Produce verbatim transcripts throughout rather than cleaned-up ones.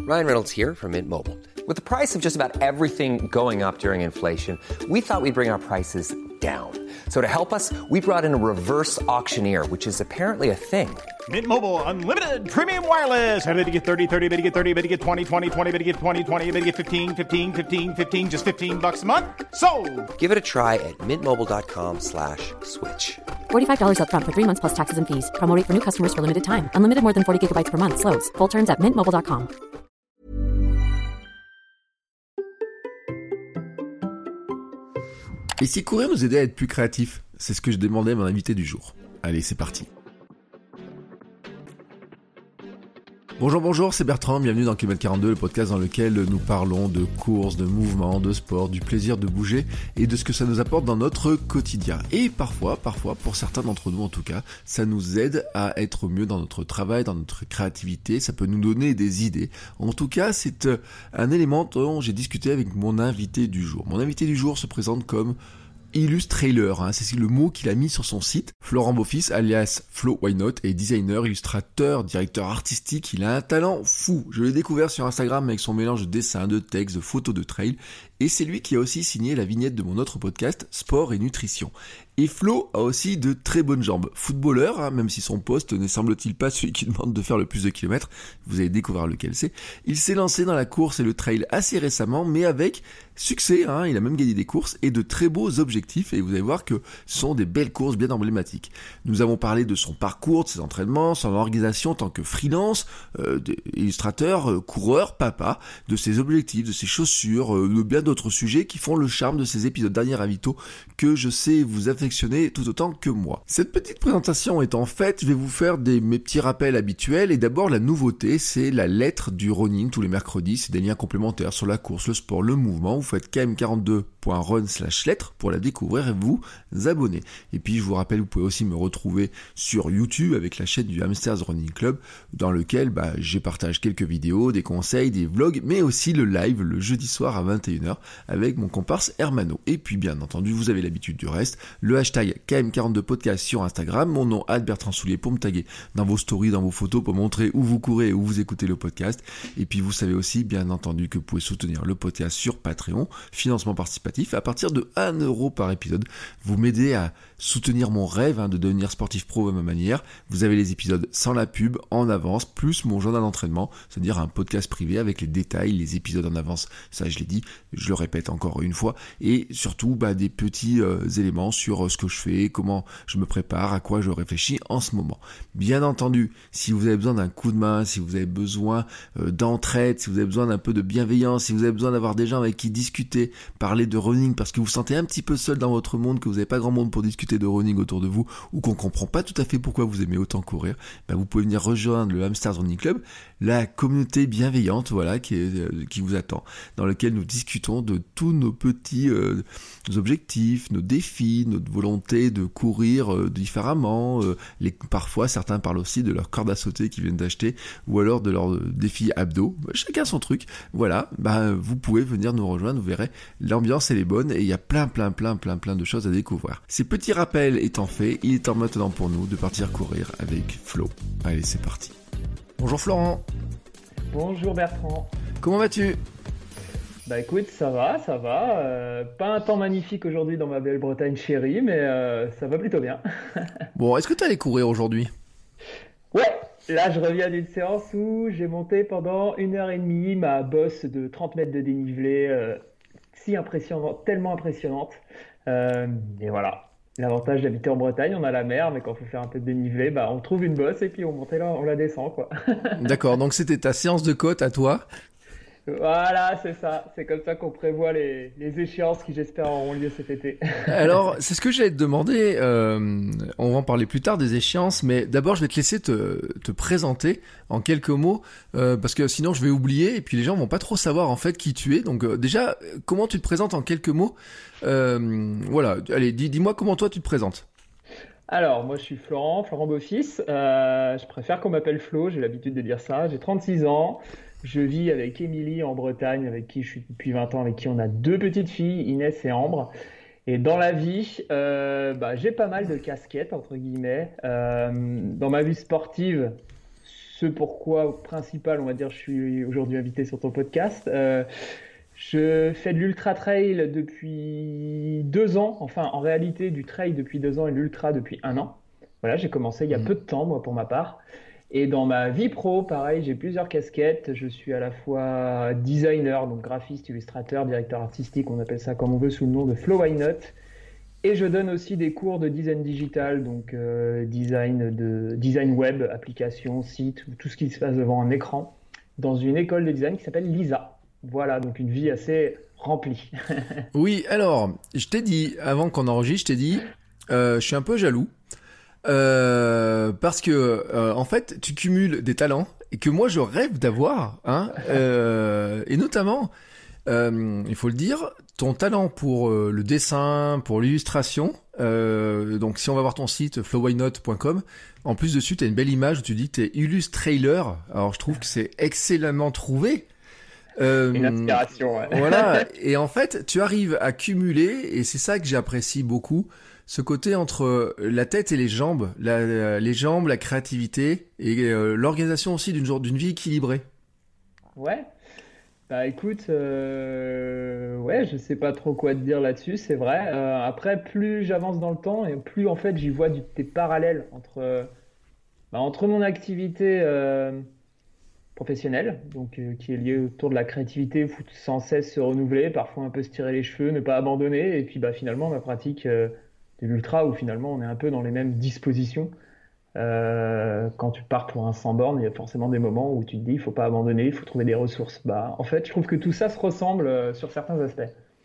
Ryan Reynolds here from Mint Mobile. With the price of just about everything going up during inflation, we thought we'd bring our prices down. So to help us, we brought in a reverse auctioneer, which is apparently a thing. Mint Mobile Unlimited Premium Wireless. How to get thirty, thirty, how to get thirty, how to get twenty, twenty, twenty, how to get twenty, twenty, how to get fifteen, fifteen, fifteen, fifteen, just fifteen bucks a month? Sold! Give it a try at mintmobile.com slash switch. forty-five dollars up front for three months plus taxes and fees. Promo rate for new customers for limited time. Unlimited more than forty gigabytes per month. Slows full terms at mint mobile dot com. Et si courir nous aidait à être plus créatifs? C'est ce que je demandais à mon invité du jour. Allez, c'est parti. Bonjour, bonjour, c'est Bertrand, bienvenue dans Kilomètre quarante-deux, le podcast dans lequel nous parlons de course, de mouvement, de sport, du plaisir de bouger et de ce que ça nous apporte dans notre quotidien. Et parfois, parfois, pour certains d'entre nous en tout cas, ça nous aide à être mieux dans notre travail, dans notre créativité, ça peut nous donner des idées. En tout cas, c'est un élément dont j'ai discuté avec mon invité du jour. Mon invité du jour se présente comme Illustrailer, hein, c'est le mot qu'il a mis sur son site. Florent Beaufils, alias Flo Why Not, est designer, illustrateur, directeur artistique. Il a un talent fou. Je l'ai découvert sur Instagram avec son mélange de dessins, de textes, de photos, de trails. Et c'est lui qui a aussi signé la vignette de mon autre podcast, Sport et Nutrition. Et Flo a aussi de très bonnes jambes. Footballeur, hein, même si son poste n'est semble-t-il pas celui qui demande de faire le plus de kilomètres, vous allez découvrir lequel c'est. Il s'est lancé dans la course et le trail assez récemment, mais avec succès, hein, il a même gagné des courses et de très beaux objectifs, et vous allez voir que ce sont des belles courses bien emblématiques. Nous avons parlé de son parcours, de ses entraînements, son organisation en tant que freelance, euh, illustrateur, euh, coureur, papa, de ses objectifs, de ses chaussures, euh, de bien d'autres sujets qui font le charme de ces épisodes derniers ravito que je sais vous affectionner tout autant que moi. Cette petite présentation étant faite, je vais vous faire des, mes petits rappels habituels, et d'abord la nouveauté, c'est la lettre du running tous les mercredis, c'est des liens complémentaires sur la course, le sport, le mouvement. Vous faites k m quarante-deux point run slash lettre pour la découvrir et vous abonner. Et puis je vous rappelle, vous pouvez aussi me retrouver sur YouTube avec la chaîne du Hamsters Running Club, dans lequel bah, je partage quelques vidéos, des conseils, des vlogs, mais aussi le live le jeudi soir à vingt et une heures avec mon comparse Hermano. Et puis bien entendu, vous avez l'habitude du reste, le hashtag K M quarante-deux podcast sur Instagram, mon nom arobase Bertrand Soulier pour me taguer dans vos stories, dans vos photos, pour montrer où vous courez et où vous écoutez le podcast. Et puis vous savez aussi bien entendu que vous pouvez soutenir le podcast sur Patreon, financement participatif, à partir de un euro par épisode. Vous m'aidez à soutenir mon rêve hein, de devenir sportif pro à ma manière. Vous avez les épisodes sans la pub, en avance, plus mon journal d'entraînement, c'est-à-dire un podcast privé avec les détails, les épisodes en avance, ça je l'ai dit, je le répète encore une fois, et surtout bah, des petits euh, éléments sur euh, ce que je fais, comment je me prépare, à quoi je réfléchis en ce moment. Bien entendu, si vous avez besoin d'un coup de main, si vous avez besoin euh, d'entraide, si vous avez besoin d'un peu de bienveillance, si vous avez besoin d'avoir des gens avec qui discuter, parler de running parce que vous vous sentez un petit peu seul dans votre monde, que vous n'avez pas grand monde pour discuter de running autour de vous, ou qu'on comprend pas tout à fait pourquoi vous aimez autant courir, ben vous pouvez venir rejoindre le Hamsters Running Club, la communauté bienveillante, voilà, qui, est, euh, qui vous attend, dans lequel nous discutons de tous nos petits euh, nos objectifs, nos défis, notre volonté de courir euh, différemment, euh, les, parfois certains parlent aussi de leur corde à sauter qu'ils viennent d'acheter, ou alors de leurs défis abdos, chacun son truc, voilà, ben vous pouvez venir nous rejoindre, vous verrez, l'ambiance elle est bonne et il y a plein plein plein plein plein de choses à découvrir. Ces petits rappels étant faits, il est temps maintenant pour nous de partir courir avec Flo. Allez, c'est parti. Bonjour Florent. Bonjour Bertrand. Comment vas-tu ? Bah écoute, ça va, ça va. Euh, pas un temps magnifique aujourd'hui dans ma belle Bretagne chérie, mais euh, ça va plutôt bien. Bon, est-ce que tu allais courir aujourd'hui ? Ouais, là je reviens d'une séance où j'ai monté pendant une heure et demie ma bosse de trente mètres de dénivelé, euh, si impressionnante, tellement impressionnante. Euh, et voilà. L'avantage d'habiter en Bretagne, on a la mer, mais quand il faut faire un peu de dénivelé, bah, on trouve une bosse et puis on monte là, on la descend, quoi. D'accord, donc c'était ta séance de côte à toi. Voilà, c'est ça. C'est comme ça qu'on prévoit les, les échéances qui, j'espère, auront lieu cet été. Alors, c'est ce que j'allais te demander. Euh, on va en parler plus tard des échéances, mais d'abord, je vais te laisser te, te présenter en quelques mots, euh, parce que sinon, je vais oublier et puis les gens vont pas trop savoir en fait qui tu es. Donc, euh, déjà, comment tu te présentes en quelques mots ? euh, Voilà. Allez, dis, dis-moi comment toi tu te présentes. Alors, moi, je suis Florent, Florent Beaufils. Euh, je préfère qu'on m'appelle Flo. J'ai l'habitude de dire ça. J'ai trente-six ans. Je vis avec Émilie en Bretagne, avec qui je suis depuis vingt ans, avec qui on a deux petites filles, Inès et Ambre. Et dans la vie, euh, bah, j'ai pas mal de casquettes, entre guillemets. Euh, dans ma vie sportive, ce pourquoi principal, on va dire, je suis aujourd'hui invité sur ton podcast. Euh, je fais de l'ultra trail depuis deux ans, enfin en réalité du trail depuis deux ans et de l'ultra depuis un an. Voilà, j'ai commencé il y a Mmh. peu de temps, moi, pour ma part. Et dans ma vie pro, pareil, j'ai plusieurs casquettes. Je suis à la fois designer, donc graphiste, illustrateur, directeur artistique, on appelle ça comme on veut sous le nom de Flow Why Not. Et je donne aussi des cours de design digital, donc euh, design de design web, applications, sites, tout ce qui se passe devant un écran, dans une école de design qui s'appelle Lisa. Voilà, donc une vie assez remplie. Oui, alors, je t'ai dit, avant qu'on enregistre, je t'ai dit, euh, je suis un peu jaloux. Euh, parce que, euh, en fait, tu cumules des talents et que moi, je rêve d'avoir, hein, euh, et notamment, euh, il faut le dire, ton talent pour euh, le dessin, pour l'illustration. Euh, donc, si on va voir ton site flow why not point com, en plus dessus, tu as une belle image où tu dis que tu es illustrator. Alors, je trouve que c'est excellemment trouvé. Euh, Une inspiration, ouais. Voilà. Et en fait, tu arrives à cumuler, et c'est ça que j'apprécie beaucoup, ce côté entre la tête et les jambes, la, les jambes, la créativité et euh, l'organisation aussi d'une jour- d'une vie équilibrée. Ouais. Bah écoute, euh, ouais, je sais pas trop quoi te dire là-dessus, c'est vrai. Euh, après, plus j'avance dans le temps et plus en fait j'y vois du, des parallèles entre, euh, bah, entre mon activité euh, professionnelle, donc euh, qui est liée autour de la créativité, faut sans cesse se renouveler, parfois un peu se tirer les cheveux, ne pas abandonner, et puis bah finalement ma pratique euh, de l'ultra où finalement on est un peu dans les mêmes dispositions. Euh, quand tu pars pour un cent bornes, il y a forcément des moments où tu te dis il faut pas abandonner, il faut trouver des ressources. Bah, en fait, je trouve que tout ça se ressemble euh, sur certains aspects.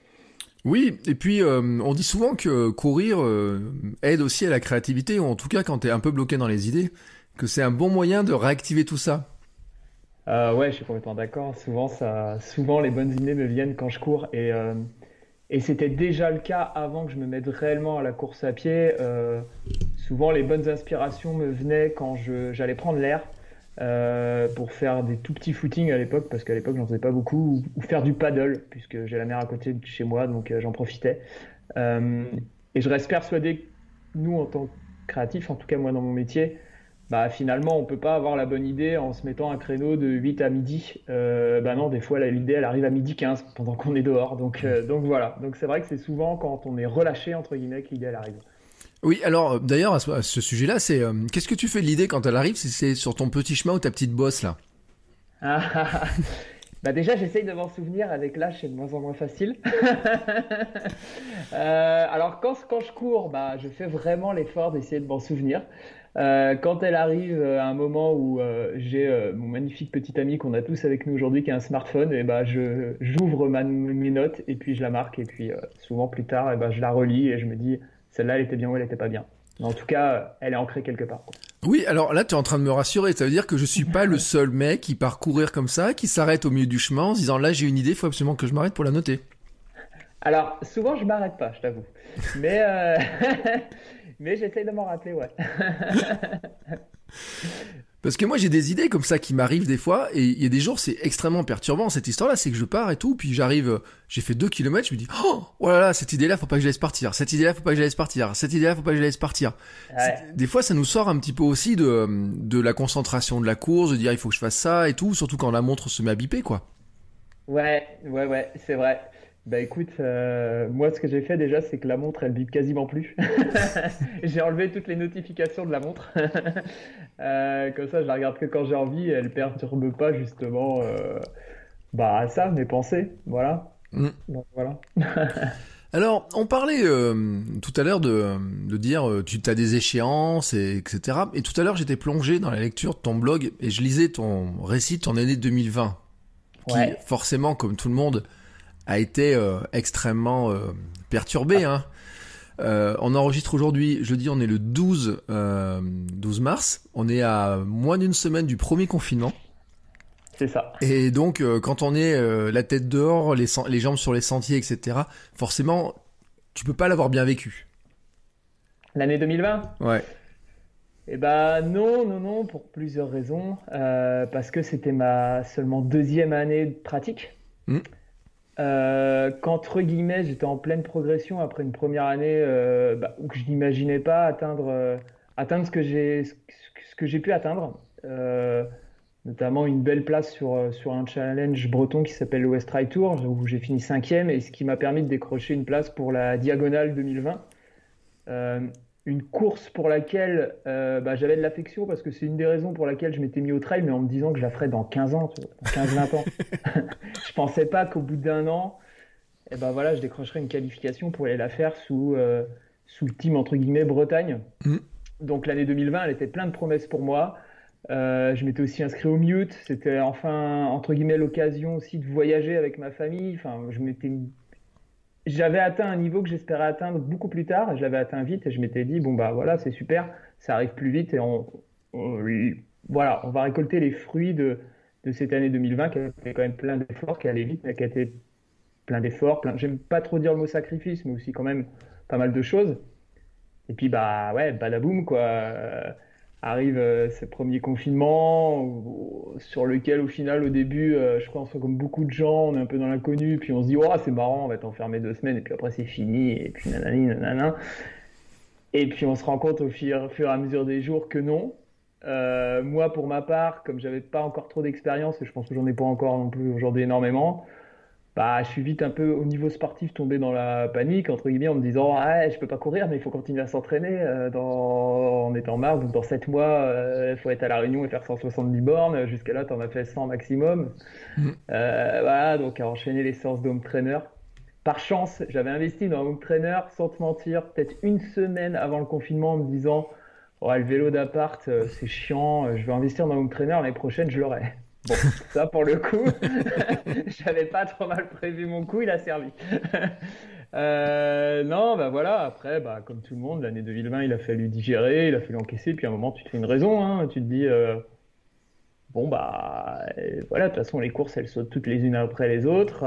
Oui, et puis euh, on dit souvent que courir euh, aide aussi à la créativité, ou en tout cas quand t'es un peu bloqué dans les idées, que c'est un bon moyen de réactiver tout ça. Euh, ouais, je suis complètement d'accord. Souvent, ça, souvent, les bonnes idées me viennent quand je cours. Et, euh, et c'était déjà le cas avant que je me mette réellement à la course à pied. Euh, souvent, les bonnes inspirations me venaient quand je, j'allais prendre l'air euh, pour faire des tout petits footings à l'époque, parce qu'à l'époque, j'en faisais pas beaucoup, ou, ou faire du paddle, puisque j'ai la mer à côté de chez moi, donc euh, j'en profitais. Euh, et je reste persuadé que nous, en tant que créatifs, en tout cas moi dans mon métier, bah finalement, on peut pas avoir la bonne idée en se mettant un créneau de huit à midi. Euh, bah non, des fois, là, l'idée, elle arrive à midi quinze pendant qu'on est dehors. Donc, euh, donc voilà. Donc c'est vrai que c'est souvent quand on est relâché, entre guillemets, que l'idée, elle arrive. Oui, alors euh, d'ailleurs à ce, à ce sujet-là, c'est euh, qu'est-ce que tu fais de l'idée quand elle arrive, si c'est sur ton petit chemin ou ta petite bosse là? Ah, ah, ah. Bah déjà, j'essaye de m'en souvenir. Avec l'âge, c'est de moins en moins facile. Euh, alors quand, quand je cours, bah, je fais vraiment l'effort d'essayer de m'en souvenir. Euh, quand elle arrive euh, à un moment où euh, j'ai euh, mon magnifique petit ami qu'on a tous avec nous aujourd'hui qui a un smartphone, et bah, je, j'ouvre ma, mes notes et puis je la marque. Et puis euh, souvent plus tard, et bah, je la relis et je me dis celle-là, elle était bien ou elle était pas bien. Mais en tout cas, elle est ancrée quelque part. Oui, alors là, tu es en train de me rassurer. Ça veut dire que je suis pas le seul mec qui part courir comme ça, qui s'arrête au milieu du chemin en se disant là, j'ai une idée, il faut absolument que je m'arrête pour la noter. Alors souvent, je m'arrête pas, je t'avoue. Mais, euh... mais j'essaye de m'en rappeler, ouais. Parce que moi, j'ai des idées comme ça qui m'arrivent des fois, et il y a des jours, c'est extrêmement perturbant. Cette histoire-là, c'est que je pars et tout, puis j'arrive, euh, j'ai fait deux kilomètres, je me dis, oh, oh là là, cette idée-là, faut pas que je laisse partir. Cette idée-là, faut pas que je la laisse partir. Cette idée-là, faut pas que je la laisse partir. Ouais. C'est- Des fois, ça nous sort un petit peu aussi de, de la concentration de la course, de dire, il faut que je fasse ça et tout, surtout quand la montre se met à biper, quoi. Ouais, ouais, ouais, c'est vrai. Bah écoute, euh, moi ce que j'ai fait déjà, c'est que la montre elle bip quasiment plus. J'ai enlevé toutes les notifications de la montre. Euh, comme ça, je la regarde que quand j'ai envie et elle perturbe pas justement euh, bah ça, mes pensées. Voilà. Mm. Donc voilà. Alors, on parlait euh, tout à l'heure de, de dire euh, tu as des échéances, et, etc. Et tout à l'heure, j'étais plongé dans la lecture de ton blog et je lisais ton récit de ton année deux mille vingt, qui Ouais. forcément, comme tout le monde, a été euh, extrêmement euh, perturbé. Hein. Euh, on enregistre aujourd'hui, jeudi, on est le douze, euh, douze mars. On est à moins d'une semaine du premier confinement. C'est ça. Et donc, euh, quand on est euh, la tête dehors, les, sen- les jambes sur les sentiers, et cetera, forcément, tu peux pas l'avoir bien vécu. L'année deux mille vingt? Ouais. Eh ben non, non, non, pour plusieurs raisons. Euh, parce que c'était ma seulement deuxième année de pratique. Mm. Euh, qu'entre guillemets, j'étais en pleine progression après une première année euh, bah, où je n'imaginais pas atteindre, euh, atteindre ce que j'ai, ce que ce que j'ai pu atteindre. Euh, notamment une belle place sur, sur un challenge breton qui s'appelle le West Ride Tour, où j'ai fini cinquième, et ce qui m'a permis de décrocher une place pour la Diagonale deux mille vingt. Euh, une course pour laquelle euh, bah, j'avais de l'affection, parce que c'est une des raisons pour laquelle je m'étais mis au trail, mais en me disant que je la ferais dans quinze ans, tu vois, dans quinze vingt ans. Je pensais pas qu'au bout d'un an, eh ben voilà, je décrocherais une qualification pour aller la faire sous, euh, sous le team entre guillemets Bretagne. Mmh. Donc l'année deux mille vingt, elle était pleine de promesses pour moi. Euh, je m'étais aussi inscrit au Mute. C'était enfin entre guillemets l'occasion aussi de voyager avec ma famille. Enfin, je m'étais, j'avais atteint un niveau que j'espérais atteindre beaucoup plus tard. Je l'avais atteint vite et je m'étais dit bon bah voilà, c'est super, ça arrive plus vite et on, on voilà, on va récolter les fruits de de cette année deux mille vingt qui a été quand même plein d'efforts, qui allait vite, mais qui a été plein d'efforts. Plein... J'aime pas trop dire le mot sacrifice, mais aussi quand même pas mal de choses. Et puis, bah ouais, badaboum, quoi. Euh, arrive euh, ce premier confinement, où, sur lequel, au final, au début, euh, je pense, comme beaucoup de gens, on est un peu dans l'inconnu, puis on se dit, oh, c'est marrant, on va t'enfermer deux semaines, et puis après, c'est fini, et puis nanani, nanana. Et puis, on se rend compte au fur, au fur et à mesure des jours que non. Euh, moi, pour ma part, comme j'avais pas encore trop d'expérience, et je pense que j'en ai pas encore non plus aujourd'hui énormément, bah, je suis vite un peu au niveau sportif tombé dans la panique, entre guillemets, en me disant ah, je peux pas courir, mais il faut continuer à s'entraîner euh, dans... en étant marre. Donc dans sept mois, il euh, faut être à La Réunion et faire cent soixante-dix bornes. Jusqu'à là, tu en as fait cent maximum. Mmh. Euh, voilà, donc à enchaîner les séances de home trainer. Par chance, j'avais investi dans un home trainer, sans te mentir, peut-être une semaine avant le confinement, en me disant oh, le vélo d'appart, euh, c'est chiant, je vais investir dans un home trainer, l'année prochaine, je l'aurai. Bon, ça pour le coup, j'avais pas trop mal prévu mon coup, il a servi. euh, non, bah voilà, après, bah, comme tout le monde, l'année deux mille vingt, il a fallu digérer, il a fallu encaisser, puis à un moment, tu te fais une raison, hein, tu te dis, euh, bon, bah voilà, de toute façon, les courses, elles sautent toutes les unes après les autres.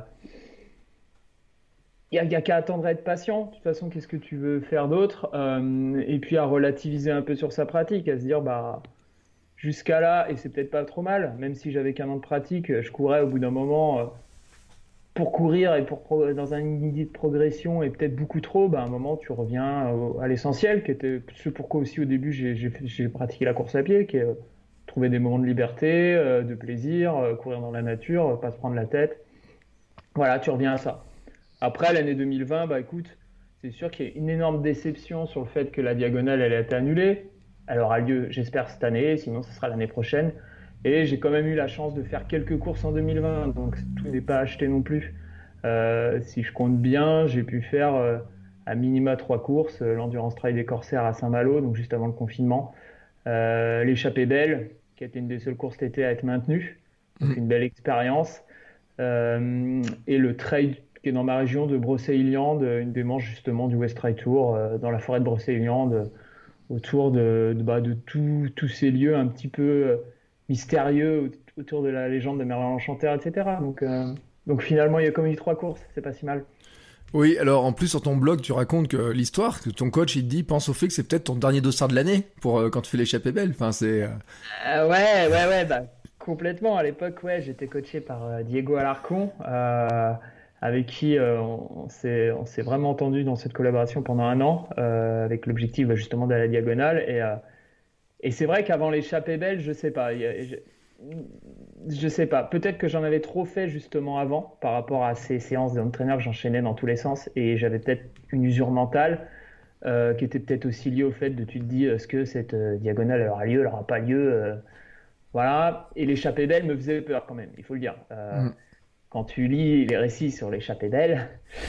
Il euh, n'y a, a qu'à attendre à être patient, de toute façon, qu'est-ce que tu veux faire d'autre euh, et puis à relativiser un peu sur sa pratique, à se dire, bah. Jusqu'à là, et c'est peut-être pas trop mal, même si j'avais qu'un an de pratique, je courais au bout d'un moment euh, pour courir et pour pro- dans une idée de progression et peut-être beaucoup trop, bah, à un moment tu reviens au, à l'essentiel, qui était ce pourquoi aussi au début j'ai, j'ai, j'ai pratiqué la course à pied, qui est euh, trouver des moments de liberté, euh, de plaisir, euh, courir dans la nature, euh, pas se prendre la tête. Voilà, tu reviens à ça. Après l'année deux mille vingt, bah écoute, c'est sûr qu'il y a une énorme déception sur le fait que la diagonale elle a été annulée. Elle aura lieu, j'espère, cette année, sinon ce sera l'année prochaine. Et j'ai quand même eu la chance de faire quelques courses en deux mille vingt, donc tout n'est pas acheté non plus. Euh, si je compte bien, j'ai pu faire euh, à minima trois courses, euh, l'Endurance Trail des Corsaires à Saint-Malo, donc juste avant le confinement. Euh, L'échappée belle, qui a été une des seules courses d'été à être maintenue, donc une belle expérience. Euh, et le trail qui est dans ma région de Brocéliande, une des manches justement du West Ride Tour, euh, dans la forêt de Brocéliande, autour de, de, bah, de tous ces lieux un petit peu euh, mystérieux autour de la légende de Merlin l'Enchanteur, et cetera. Donc, euh, donc finalement, il y a comme eu trois courses, c'est pas si mal. Oui, alors en plus sur ton blog, tu racontes que l'histoire, que ton coach il te dit, pense au fait que c'est peut-être ton dernier dossard de l'année pour euh, quand tu fais l'échappée belle. Enfin, c'est. Euh... Euh, ouais, ouais, ouais, bah complètement. À l'époque, ouais, j'étais coaché par euh, Diego Alarcon. Euh, avec qui euh, on, on, s'est, on s'est vraiment entendu dans cette collaboration pendant un an, euh, avec l'objectif bah, justement de la diagonale. Et, euh, et c'est vrai qu'avant l'échappée belle, je sais pas, y a, je, je sais pas, peut-être que j'en avais trop fait justement avant, par rapport à ces séances d'entraîneur que j'enchaînais dans tous les sens, et j'avais peut-être une usure mentale, euh, qui était peut-être aussi liée au fait de tu te dis, est-ce que cette euh, diagonale elle aura lieu, elle aura pas lieu, euh, voilà. Et l'échappée belle me faisait peur quand même, il faut le dire. Euh, mmh. Quand tu lis les récits sur l'échappée belle,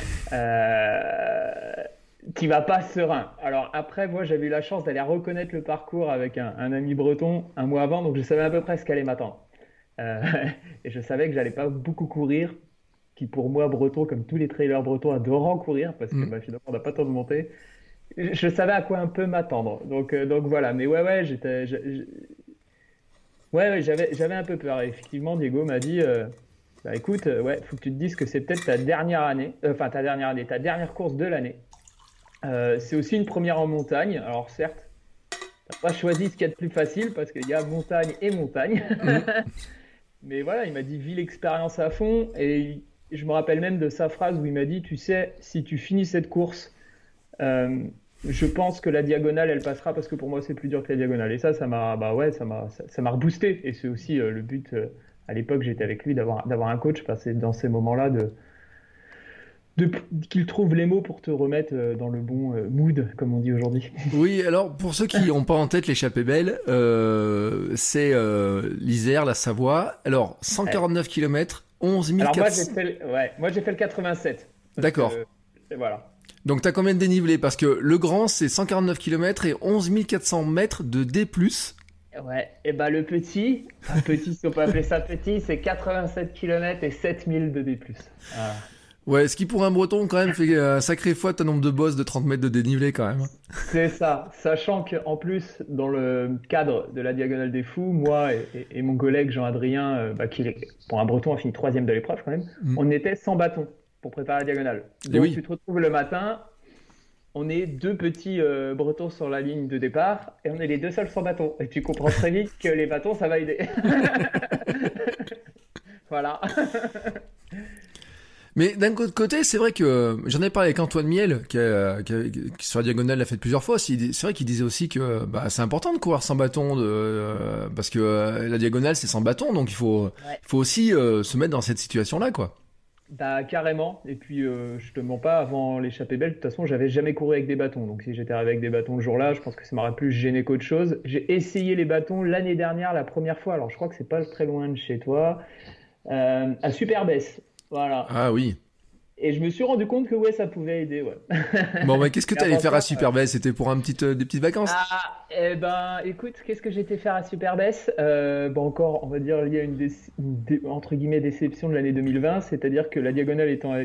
euh, tu vas pas serein. Alors après, moi, j'avais eu la chance d'aller reconnaître le parcours avec un, un ami breton un mois avant, donc je savais à peu près ce qu'allait m'attendre. Euh, et je savais que j'allais pas beaucoup courir, qui pour moi, breton, comme tous les trailers bretons, adorant courir, parce que mmh. bah, finalement, on n'a pas tant de montée. Je, je savais à quoi un peu m'attendre. Donc, euh, donc voilà. Mais ouais, ouais, j'étais... Je, je... Ouais, ouais, j'avais, j'avais un peu peur. Et effectivement, Diego m'a dit... Euh, Bah écoute, euh, ouais, faut que tu te dises que c'est peut-être ta dernière année, euh, enfin ta dernière année, ta dernière course de l'année. Euh, c'est aussi une première en montagne. Alors certes, t'as pas choisi ce qu'il y a de plus facile parce qu'il y a montagne et montagne. Mmh. Mais voilà, il m'a dit vis l'expérience à fond et je me rappelle même de sa phrase où il m'a dit, tu sais, si tu finis cette course, euh, je pense que la diagonale, elle passera parce que pour moi, c'est plus dur que la diagonale. Et ça, ça m'a, bah ouais, ça m'a, ça, ça m'a reboosté. Et c'est aussi euh, le but. Euh, à l'époque, j'étais avec lui d'avoir, d'avoir un coach parce que c'est dans ces moments-là de, de qu'il trouve les mots pour te remettre euh, dans le bon euh, mood, comme on dit aujourd'hui. Oui, alors pour ceux qui n'ont pas en tête l'échappée belle, euh, c'est euh, l'Isère, la Savoie. Alors cent quarante-neuf kilomètres, onze mille quatre cents. Alors moi, j'ai fait, ouais, moi, j'ai fait le quatre-vingt-sept. D'accord. Que, voilà. Donc t'as combien de dénivelé? Parce que le grand c'est cent quarante-neuf kilomètres et onze mille quatre cents mètres de D plus. Ouais, et bah le petit, un petit si on peut appeler ça petit, c'est quatre-vingt-sept kilomètres et sept mille de D plus. Voilà. Ouais, ce qui pour un breton quand même fait un sacré fois un nombre de bosses de trente mètres de dénivelé quand même. C'est ça, sachant qu'en plus dans le cadre de la Diagonale des Fous, moi et, et, et mon collègue Jean-Adrien, euh, bah, qui est, pour un breton a fini troisième de l'épreuve quand même, mmh. on était sans bâton pour préparer la diagonale. Donc oui. Tu te retrouves le matin, on est deux petits euh, bretons sur la ligne de départ et on est les deux seuls sans bâton. Et tu comprends très vite que les bâtons, ça va aider. Voilà. Mais d'un autre côté, c'est vrai que j'en ai parlé avec Antoine Miel, qui, a, qui, a, qui sur la diagonale l'a fait plusieurs fois. C'est vrai qu'il disait aussi que bah, c'est important de courir sans bâton, de, euh, parce que euh, la diagonale c'est sans bâton, donc il faut, ouais. il faut aussi euh, se mettre dans cette situation-là, quoi. Bah carrément, et puis euh, je te mens pas, avant l'échappée belle, de toute façon j'avais jamais couru avec des bâtons, donc si j'étais arrivé avec des bâtons le jour-là, je pense que ça m'aurait plus gêné qu'autre chose. J'ai essayé les bâtons l'année dernière, la première fois, alors je crois que c'est pas très loin de chez toi, euh, à Superbès, voilà. Ah oui. Et je me suis rendu compte que ouais, ça pouvait aider, ouais. Bon, mais qu'est-ce que tu allais faire à Superbès? C'était pour un petit, euh, des petites vacances? Ah, eh ben, écoute, qu'est-ce que j'étais faire à Superbès? euh, Bon, encore, on va dire, il y a une, dé- une dé- entre guillemets déception de l'année deux mille vingt, c'est-à-dire que la diagonale étant,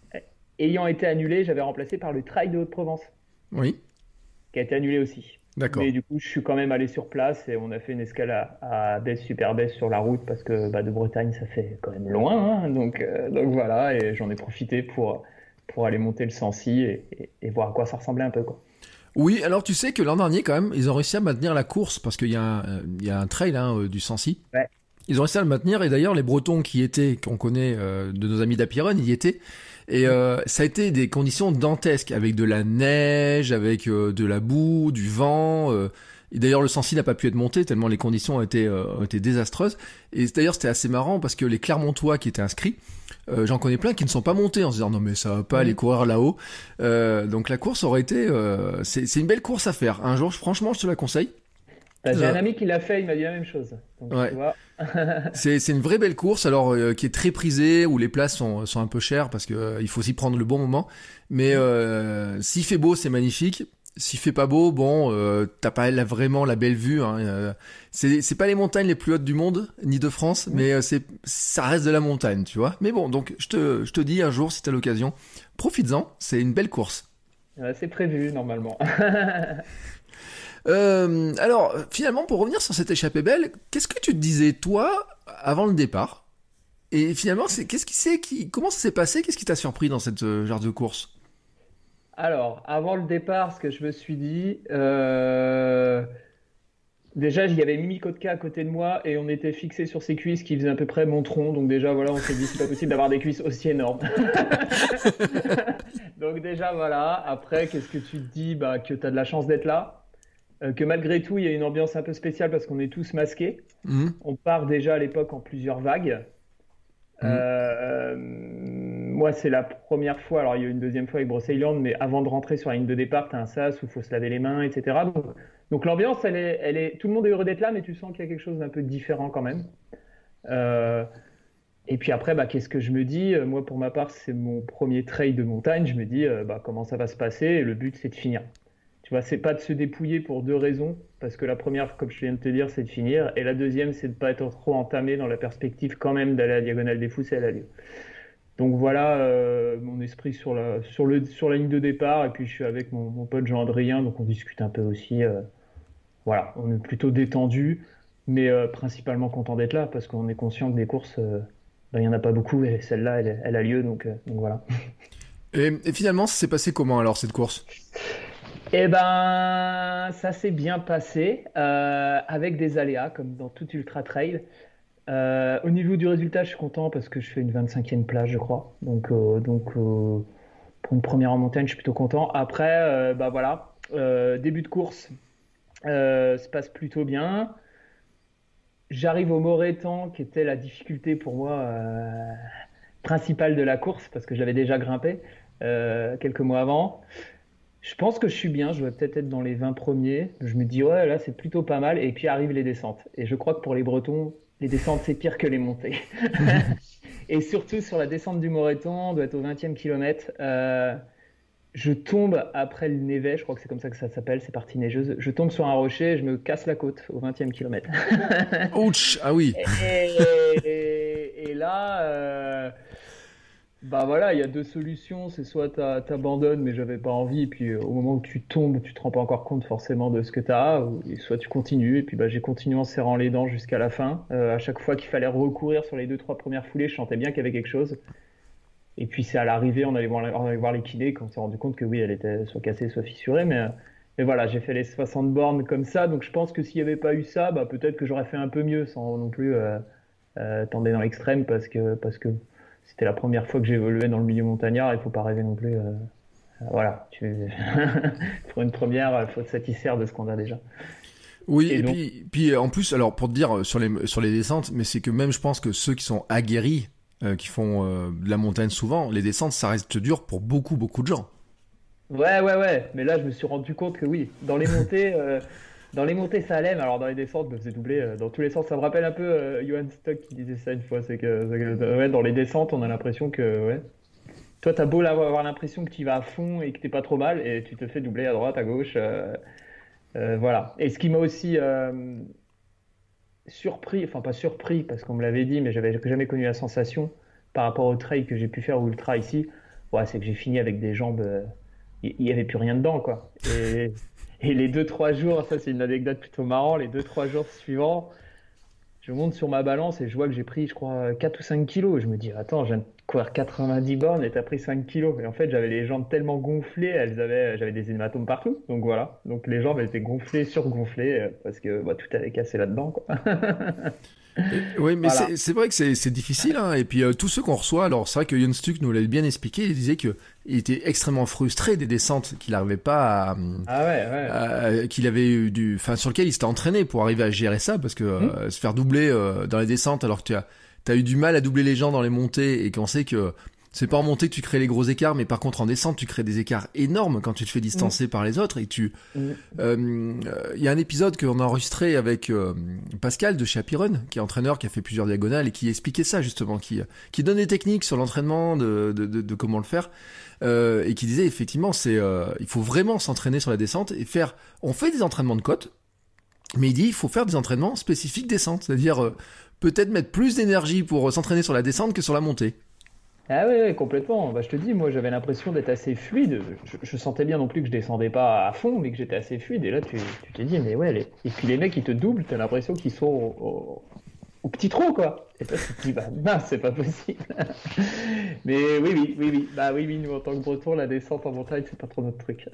ayant été annulée, j'avais remplacé par le Trail de Haute-Provence. Oui. Qui a été annulé aussi. D'accord. Mais du coup, je suis quand même allé sur place et on a fait une escale à, à Besse, Superbès sur la route parce que bah, de Bretagne, ça fait quand même loin. Hein, donc, euh, donc voilà, et j'en ai profité pour, pour aller monter le Sancy et, et, et voir à quoi ça ressemblait un peu, quoi. Oui, alors tu sais que l'an dernier, quand même, ils ont réussi à maintenir la course parce qu'il y a un, euh, il y a un trail hein, du Sancy. Ouais. Ils ont réussi à le maintenir et d'ailleurs, les Bretons qui étaient, qu'on connaît euh, de nos amis d'Apiron, y étaient. Et euh, ça a été des conditions dantesques, avec de la neige, avec euh, de la boue, du vent. Euh, et d'ailleurs, le Sancy n'a pas pu être monté tellement les conditions ont été, euh, ont été désastreuses. Et d'ailleurs, c'était assez marrant parce que les Clermontois qui étaient inscrits, euh, j'en connais plein qui ne sont pas montés en se disant non mais ça va pas aller courir là-haut. Euh, donc la course aurait été, euh, c'est, c'est une belle course à faire. Un jour, franchement, je te la conseille. Bah, j'ai un ami qui l'a fait, il m'a dit la même chose. Donc, ouais. tu vois. c'est, c'est une vraie belle course, alors euh, qui est très prisée, où les places sont, sont un peu chères parce que euh, il faut aussi prendre le bon moment. Mais euh, s'il fait beau, c'est magnifique. S'il fait pas beau, bon, euh, t'as pas la, vraiment la belle vue. Hein. Euh, c'est, c'est pas les montagnes les plus hautes du monde, ni de France, mais euh, c'est, ça reste de la montagne, tu vois. Mais bon, donc je te, je te dis un jour, si t'as l'occasion, profites-en. C'est une belle course. Ouais, c'est prévu normalement. Euh, alors, finalement, pour revenir sur cette échappée belle, qu'est-ce que tu te disais, toi, avant le départ? Et finalement, c'est, qu'est-ce qui c'est qui, comment ça s'est passé? Qu'est-ce qui t'a surpris dans cette euh, genre de course? Alors, avant le départ, ce que je me suis dit, euh... déjà, il y avait Mimi Kotka à côté de moi et on était fixé sur ses cuisses qui faisaient à peu près mon tronc. Donc déjà, voilà, on s'est dit, c'est pas possible d'avoir des cuisses aussi énormes. Donc déjà, voilà. Après, qu'est-ce que tu te dis? Bah, que tu as de la chance d'être là. Euh, que malgré tout, il y a une ambiance un peu spéciale parce qu'on est tous masqués. Mmh. On part déjà à l'époque en plusieurs vagues. Mmh. Euh, moi, c'est la première fois. Alors, il y a eu une deuxième fois avec Brocéliande, mais avant de rentrer sur la ligne de départ, tu as un sas où il faut se laver les mains, et cetera. Donc, donc l'ambiance, elle est, elle est, tout le monde est heureux d'être là, mais tu sens qu'il y a quelque chose d'un peu différent quand même. Euh, et puis après, bah, qu'est-ce que je me dis? Moi, pour ma part, c'est mon premier trail de montagne. Je me dis, euh, bah, comment ça va se passer? Et le but, c'est de finir. Tu vois, c'est pas de se dépouiller pour deux raisons, parce que la première, comme je viens de te dire, c'est de finir, et la deuxième, c'est de pas être trop entamé dans la perspective quand même d'aller à la Diagonale des Fous, si elle a lieu. Donc voilà euh, mon esprit sur la, sur, le, sur la ligne de départ, et puis je suis avec mon, mon pote Jean-Adrien, donc on discute un peu aussi. Euh, voilà, on est plutôt détendu, mais euh, principalement content d'être là, parce qu'on est conscient que des courses, euh, ben, il y en a pas beaucoup, et celle-là, elle, elle a lieu, donc, euh, donc voilà. Et, et finalement, ça s'est passé comment alors, cette course ? Eh ben, ça s'est bien passé, euh, avec des aléas, comme dans tout ultra trail. Euh, au niveau du résultat, je suis content parce que je fais une vingt-cinquième place, je crois. Donc, euh, donc euh, pour une première en montagne, je suis plutôt content. Après, euh, bah voilà, Euh, début de course euh, se passe plutôt bien. J'arrive au Morétan, qui était la difficulté pour moi euh, principale de la course, parce que j'avais déjà grimpé euh, quelques mois avant. Je pense que je suis bien, je dois peut-être être dans les vingt premiers. Je me dis, ouais, là, c'est plutôt pas mal. Et puis arrivent les descentes. Et je crois que pour les Bretons, les descentes, c'est pire que les montées. Et surtout sur la descente du Morétan, on doit être au vingtième kilomètre. Euh, je tombe après le névet, je crois que c'est comme ça que ça s'appelle, c'est partie neigeuse. Je tombe sur un rocher et je me casse la côte au vingtième kilomètre. Ouch, ah oui. Et, et, et, et là, euh, bah voilà, il y a deux solutions. C'est soit t'a- t'abandonnes, mais j'avais pas envie. Et puis euh, au moment où tu tombes, tu te rends pas encore compte forcément de ce que t'as. Ou, et soit tu continues. Et puis bah, j'ai continué en serrant les dents jusqu'à la fin. Euh, à chaque fois qu'il fallait recourir sur les deux, trois premières foulées, je sentais bien qu'il y avait quelque chose. Et puis c'est à l'arrivée, on allait voir, on allait voir les kinés, quand on s'est rendu compte que oui, elle était soit cassée, soit fissurée. Mais, euh, mais voilà, j'ai fait les soixante bornes comme ça. Donc je pense que s'il n'y avait pas eu ça, bah, peut-être que j'aurais fait un peu mieux sans non plus euh, euh, tendre dans l'extrême parce que, parce que c'était la première fois que j'évoluais dans le milieu montagnard. Il ne faut pas rêver non plus. Euh, euh, voilà, tu... pour une première, il faut se satisfaire de ce qu'on a déjà. Oui, Et et, donc- puis, puis en plus, alors pour te dire euh, sur les, sur les descentes, mais c'est que même je pense que ceux qui sont aguerris, euh, qui font euh, de la montagne souvent, les descentes, ça reste dur pour beaucoup, beaucoup de gens. Ouais, ouais, ouais. Mais là, je me suis rendu compte que oui, dans les montées, euh, dans les montées, ça allait. Mais alors, dans les descentes, je me faisais doubler euh, dans tous les sens. Ça me rappelle un peu euh, Johan Stock qui disait ça une fois. C'est que, c'est que, ouais, dans les descentes, on a l'impression que, ouais. Toi, t'as beau avoir avoir l'impression que tu vas à fond et que t'es pas trop mal, et tu te fais doubler à droite, à gauche. euh, euh, voilà. Et ce qui m'a aussi euh, surpris, enfin pas surpris parce qu'on me l'avait dit, mais j'avais jamais connu la sensation par rapport au trail que j'ai pu faire ou ultra ici, ouais, c'est que j'ai fini avec des jambes, euh, il n'y avait plus rien dedans, quoi. Et, et les deux, trois jours, ça c'est une anecdote plutôt marrante, les deux, trois jours suivants, je monte sur ma balance et je vois que j'ai pris, je crois, quatre ou cinq kilos. Je me dis, attends, je viens de courir quatre-vingt-dix bornes et t'as pris cinq kilos. Et en fait, j'avais les jambes tellement gonflées, elles avaient, j'avais des hématomes partout. Donc voilà. Donc les jambes étaient gonflées, surgonflées, euh, parce que bah, tout avait cassé là-dedans, quoi. Et- oui, mais Voilà. c'est, c'est vrai que c'est, c'est difficile, hein. Et puis euh, tous ceux qu'on reçoit, alors c'est vrai que Jon Stuck nous l'avait bien expliqué, il disait que il était extrêmement frustré des descentes, qu'il n'arrivait pas à, Ah ouais, ouais. à- qu'il avait eu du, enfin sur lequel il s'était entraîné pour arriver à gérer ça, parce que euh, se faire doubler euh, dans les descentes alors que tu as, t'as eu du mal à doubler les gens dans les montées et qu'on sait que c'est pas en montée que tu crées les gros écarts, mais par contre en descente tu crées des écarts énormes quand tu te fais distancer par les autres et tu Mm. euh, il y a un épisode qu'on a enregistré avec euh, Pascal de chez Happy Run, qui est entraîneur, qui a fait plusieurs diagonales et qui expliquait ça justement, qui qui donne des techniques sur l'entraînement de de, de, de comment le faire, euh, et qui disait effectivement c'est euh, il faut vraiment s'entraîner sur la descente et faire, on fait des entraînements de côte, mais il dit il faut faire des entraînements spécifiques descente, c'est-à-dire euh, peut-être mettre plus d'énergie pour euh, s'entraîner sur la descente que sur la montée. Ah ouais, ouais, complètement. Bah, je te dis, moi j'avais l'impression d'être assez fluide. Je, je sentais bien non plus que je descendais pas à fond, mais que j'étais assez fluide. Et là, tu tu t'es dit, mais ouais, les... et puis les mecs, ils te doublent, t'as l'impression qu'ils sont au, au- au petit trou, quoi. Et toi, tu te dis, bah mince, c'est pas possible. Mais oui, oui, oui, oui. Bah oui, oui, nous en tant que Bretons, la descente en montagne, c'est pas trop notre truc.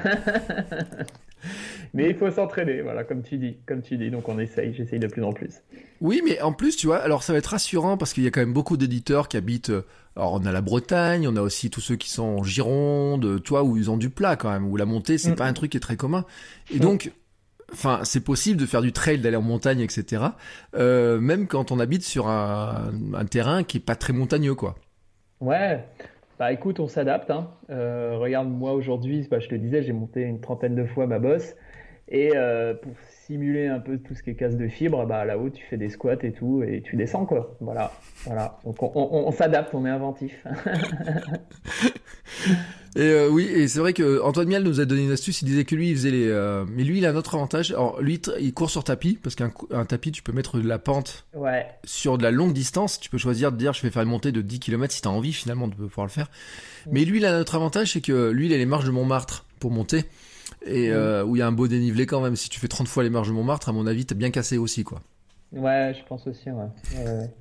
Mais il faut s'entraîner, voilà, comme tu dis, comme tu dis. Donc on essaye, j'essaye de plus en plus. Oui, mais en plus, tu vois, alors ça va être rassurant parce qu'il y a quand même beaucoup d'éditeurs qui habitent. euh, Alors, on a la Bretagne, on a aussi tous ceux qui sont en Gironde, tu vois, où ils ont du plat quand même, où la montée, c'est Mm. pas un truc qui est très commun. Et donc, enfin, c'est possible de faire du trail, d'aller en montagne, et cetera. Euh, même quand on habite sur un, un terrain qui est pas très montagneux, quoi. Ouais, bah écoute, on s'adapte, hein. Euh, regarde, moi aujourd'hui, bah, je te disais, j'ai monté une trentaine de fois ma bosse. Et euh, pour simuler un peu tout ce qui est casse de fibre, bah là-haut, tu fais des squats et tout, et tu descends, quoi. Voilà, voilà. Donc on, on- on s'adapte, on est inventif. Et euh, oui, et c'est vrai que Antoine Miel nous a donné une astuce. Il disait que lui, il faisait les. euh, Mais lui, il a un autre avantage. Alors, lui, tra- il court sur tapis parce qu'un cou- un tapis, tu peux mettre de la pente Ouais, sur de la longue distance. Tu peux choisir de dire, je vais faire une montée de dix kilomètres si t'as envie finalement de pouvoir le faire. Mais lui, il a un autre avantage, c'est que lui, il a les marches de Montmartre pour monter. Et euh, où il y a un beau dénivelé quand même. Si tu fais trente fois les marches de Montmartre, à mon avis, t'es bien cassé aussi, quoi. ouais, je pense aussi, ouais. Ouais, ouais.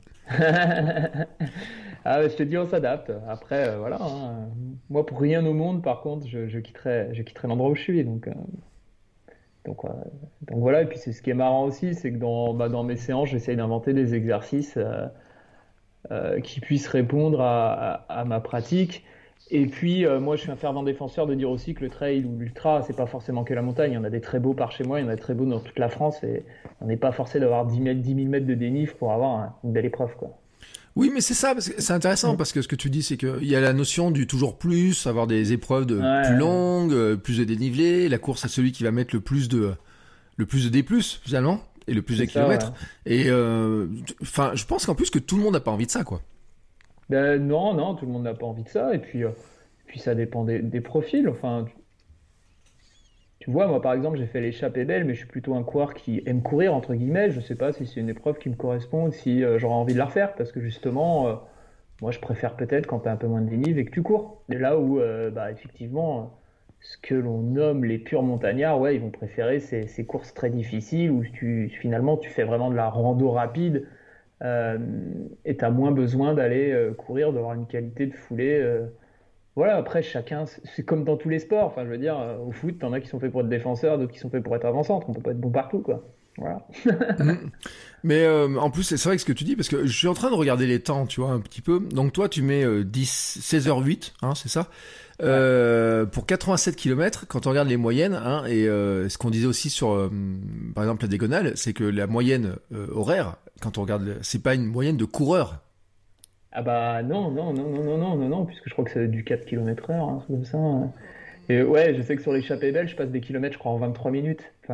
Ah, ouais, je te dis, on s'adapte. Après, euh, voilà, hein. Moi, pour rien au monde, par contre, je, je quitterai, je quitterai l'endroit où je suis. Donc, euh, donc, euh, donc voilà. Et puis, c'est ce qui est marrant aussi, c'est que dans, bah, dans mes séances, j'essaye d'inventer des exercices euh, euh, qui puissent répondre à, à- à ma pratique. Et puis, euh, moi, je suis un fervent défenseur de dire aussi que le trail ou l'ultra, c'est pas forcément que la montagne. Il y en a des très beaux par chez moi, il y en a des très beaux dans toute la France. Et on n'est pas forcé d'avoir dix mille mètres de dénive pour avoir un, une belle épreuve, quoi. Oui, mais c'est ça, parce que c'est intéressant, parce que ce que tu dis, c'est qu'il y a la notion du toujours plus, avoir des épreuves de Ouais. plus longues, euh, plus de dénivelé. La course, c'est celui qui va mettre le plus de, le plus de D plus, finalement, et le plus de C'est ça, kilomètres. ouais. Et, euh, enfin, je pense qu'en plus que tout le monde n'a pas envie de ça, quoi. Ben, non, non, tout le monde n'a pas envie de ça. Et puis, euh, puis ça dépend des, des profils. Enfin, tu, tu vois, moi, par exemple, j'ai fait l'échappée belle, mais je suis plutôt un coureur qui aime courir, entre guillemets. Je sais pas si c'est une épreuve qui me correspond ou si euh, j'aurais envie de la refaire, parce que justement, euh, moi, je préfère peut-être quand tu as un peu moins de dénive et que tu cours. Et là où, euh, bah, effectivement, euh, ce que l'on nomme les purs montagnards, ouais, ils vont préférer ces, ces courses très difficiles où tu, finalement, tu fais vraiment de la rando rapide. Euh, et tu as moins besoin d'aller euh, courir, d'avoir une qualité de foulée. euh. Voilà, après, chacun, c'est c'est comme dans tous les sports. Enfin, je veux dire, euh, au foot, t'en as qui sont faits pour être défenseurs, d'autres qui sont faits pour être avant-centre. On peut pas être bon partout, quoi. Voilà. Mhm. Mais euh, en plus, c'est c'est vrai que ce que tu dis, parce que je suis en train de regarder les temps, tu vois, un petit peu. Donc toi, tu mets euh, dix, seize heures huit, hein, c'est ça, euh, pour quatre-vingt-sept kilomètres, quand on regarde les moyennes, hein, et euh, ce qu'on disait aussi sur, euh, par exemple, la diagonale, c'est que la moyenne euh, horaire, quand on regarde, le- c'est pas une moyenne de coureur. Ah bah non, non, non, non, non, non, non, non, puisque je crois que c'est du quatre kilomètres heure, hein, un truc comme ça. hein. Et ouais, je sais que sur l'échappée belle, je passe des kilomètres, je crois, en vingt-trois minutes. Enfin,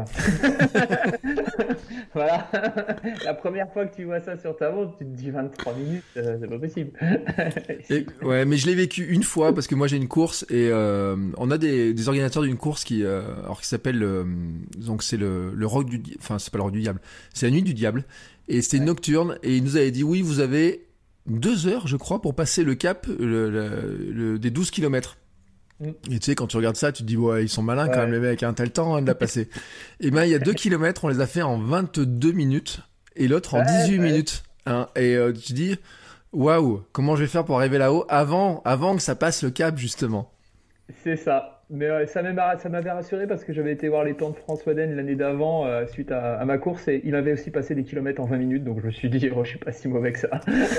voilà. La première fois que tu vois ça sur ta montre, tu te dis vingt-trois minutes, euh, c'est pas possible. Et, ouais, mais je l'ai vécu une fois parce que moi j'ai une course et euh, on a des, des organisateurs d'une course qui, euh, alors qui s'appelle, euh, donc c'est le, le rock du, Di- enfin c'est pas le rock du diable, c'est la nuit du diable et c'était une Ouais. nocturne et ils nous avaient dit oui vous avez deux heures je crois pour passer le cap le, le- le- des douze kilomètres. Mm. Et tu sais quand tu regardes ça tu te dis ouais ils sont malins quand Ouais. même les mecs, hein, t'as le temps hein, de la passer. Et ben il y a deux kilomètres on les a fait en vingt-deux minutes et l'autre en Ouais, dix-huit ouais. minutes. Hein, et euh, tu te dis waouh, comment je vais faire pour arriver là-haut avant, avant que ça passe le cap, justement. C'est ça. Mais euh, ça m'avait ça m'avait rassuré parce que j'avais été voir les temps de François Den l'année d'avant euh, suite à, à ma course et il avait aussi passé des kilomètres en vingt minutes, donc je me suis dit, oh, je suis pas si mauvais que ça.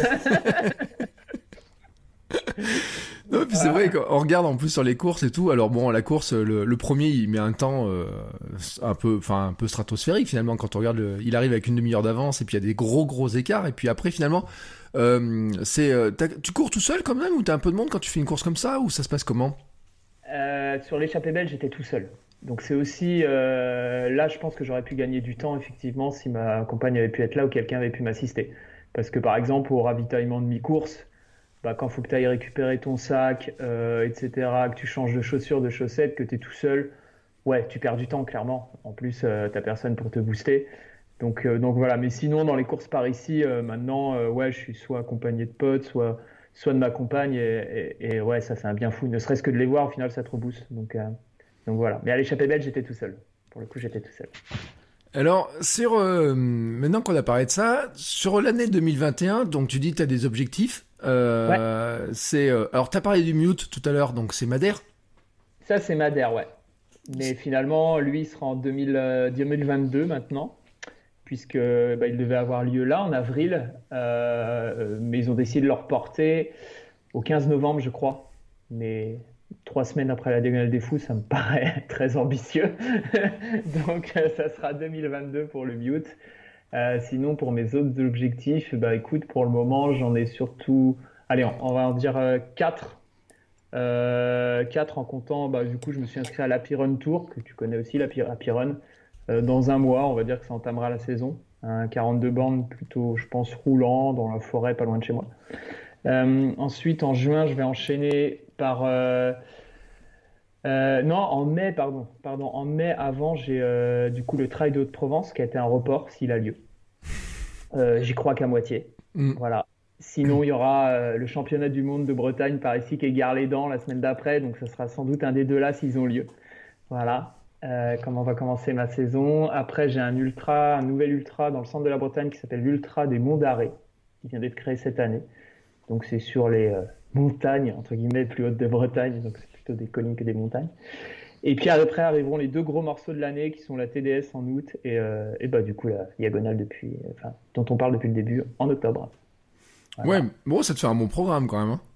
Non, puis c'est vrai qu'on regarde en plus sur les courses et tout. Alors bon, la course, le, le premier, il met un temps euh, un peu, enfin un peu stratosphérique finalement. Quand on regarde, le, il arrive avec une demi-heure d'avance et puis il y a des gros gros écarts. Et puis après finalement, euh, c'est, euh, t'as- tu cours tout seul quand même ou t'as un peu de monde quand tu fais une course comme ça ou ça se passe comment? Euh, sur l'échappée belle, j'étais tout seul. Donc c'est aussi euh, là, je pense que j'aurais pu gagner du temps effectivement si ma compagne avait pu être là ou quelqu'un avait pu m'assister. Parce que par exemple, au ravitaillement de mi-course, bah, quand il faut que tu ailles récupérer ton sac, euh, et cetera, que tu changes de chaussures, de chaussettes, que tu es tout seul, ouais, tu perds du temps, clairement. En plus, euh, tu personne pour te booster. Donc, euh, donc voilà. Mais sinon, dans les courses par ici, euh, maintenant, euh, ouais, je suis soit accompagné de potes, soit, soit de ma compagne. Et, et- et ouais, ça, c'est un bien fou. Ne serait-ce que de les voir, au final, ça te rebooste. Donc, euh, donc voilà. Mais à l'échappée belle, j'étais tout seul. Pour le coup, j'étais tout seul. Alors, sur, euh, maintenant qu'on a parlé de ça, sur l'année deux mille vingt et un, donc tu dis que tu as des objectifs. Euh, c'est, euh, alors, tu as parlé du Mute tout à l'heure, donc c'est Madère. Ça, c'est Madère, ouais. Mais finalement, lui, il sera en deux mille, euh, deux mille vingt-deux maintenant, puisque bah, il devait avoir lieu là, en avril. Euh, mais ils ont décidé de le reporter au quinze novembre, je crois. Mais trois semaines après la Diagonale des Fous, ça me paraît très ambitieux. Donc, euh, ça sera deux mille vingt-deux pour le Mute. Euh, sinon, pour mes autres objectifs, bah écoute, pour le moment, j'en ai surtout. Allez, on, on va en dire euh, quatre. Euh, quatre en comptant, bah, du coup, je me suis inscrit à l'Happy Run Tour, que tu connais aussi, l'Happy Happy Run. Euh, dans un mois, on va dire que ça entamera la saison. Un quarante-deux bornes plutôt, je pense, roulant, dans la forêt, pas loin de chez moi. Euh, ensuite, en juin, je vais enchaîner par. euh, euh, non, en mai, pardon. Pardon, en mai, avant, j'ai euh, du coup le Trail de Haute-Provence qui a été un report s'il a lieu. Euh, j'y crois qu'à moitié. Mm. Voilà. Sinon, il y aura euh, le championnat du monde de Bretagne par ici qui est Gare-les-Dents la semaine d'après. Donc, ce sera sans doute un des deux là s'ils ont lieu. Voilà. Euh, comment va commencer ma saison. Après, j'ai un ultra, un nouvel ultra dans le centre de la Bretagne qui s'appelle l'Ultra des Monts d'Arrée, qui vient d'être créé cette année. Donc, c'est sur les euh, montagnes, entre guillemets, les plus hautes de Bretagne. Donc, c'est plutôt des collines que des montagnes. Et puis après arriveront les deux gros morceaux de l'année qui sont la T D S en août et, euh, et bah, du coup la Diagonale depuis, enfin, dont on parle depuis le début en octobre. Voilà. Ouais, bon, ça te fait un bon programme quand même. Hein.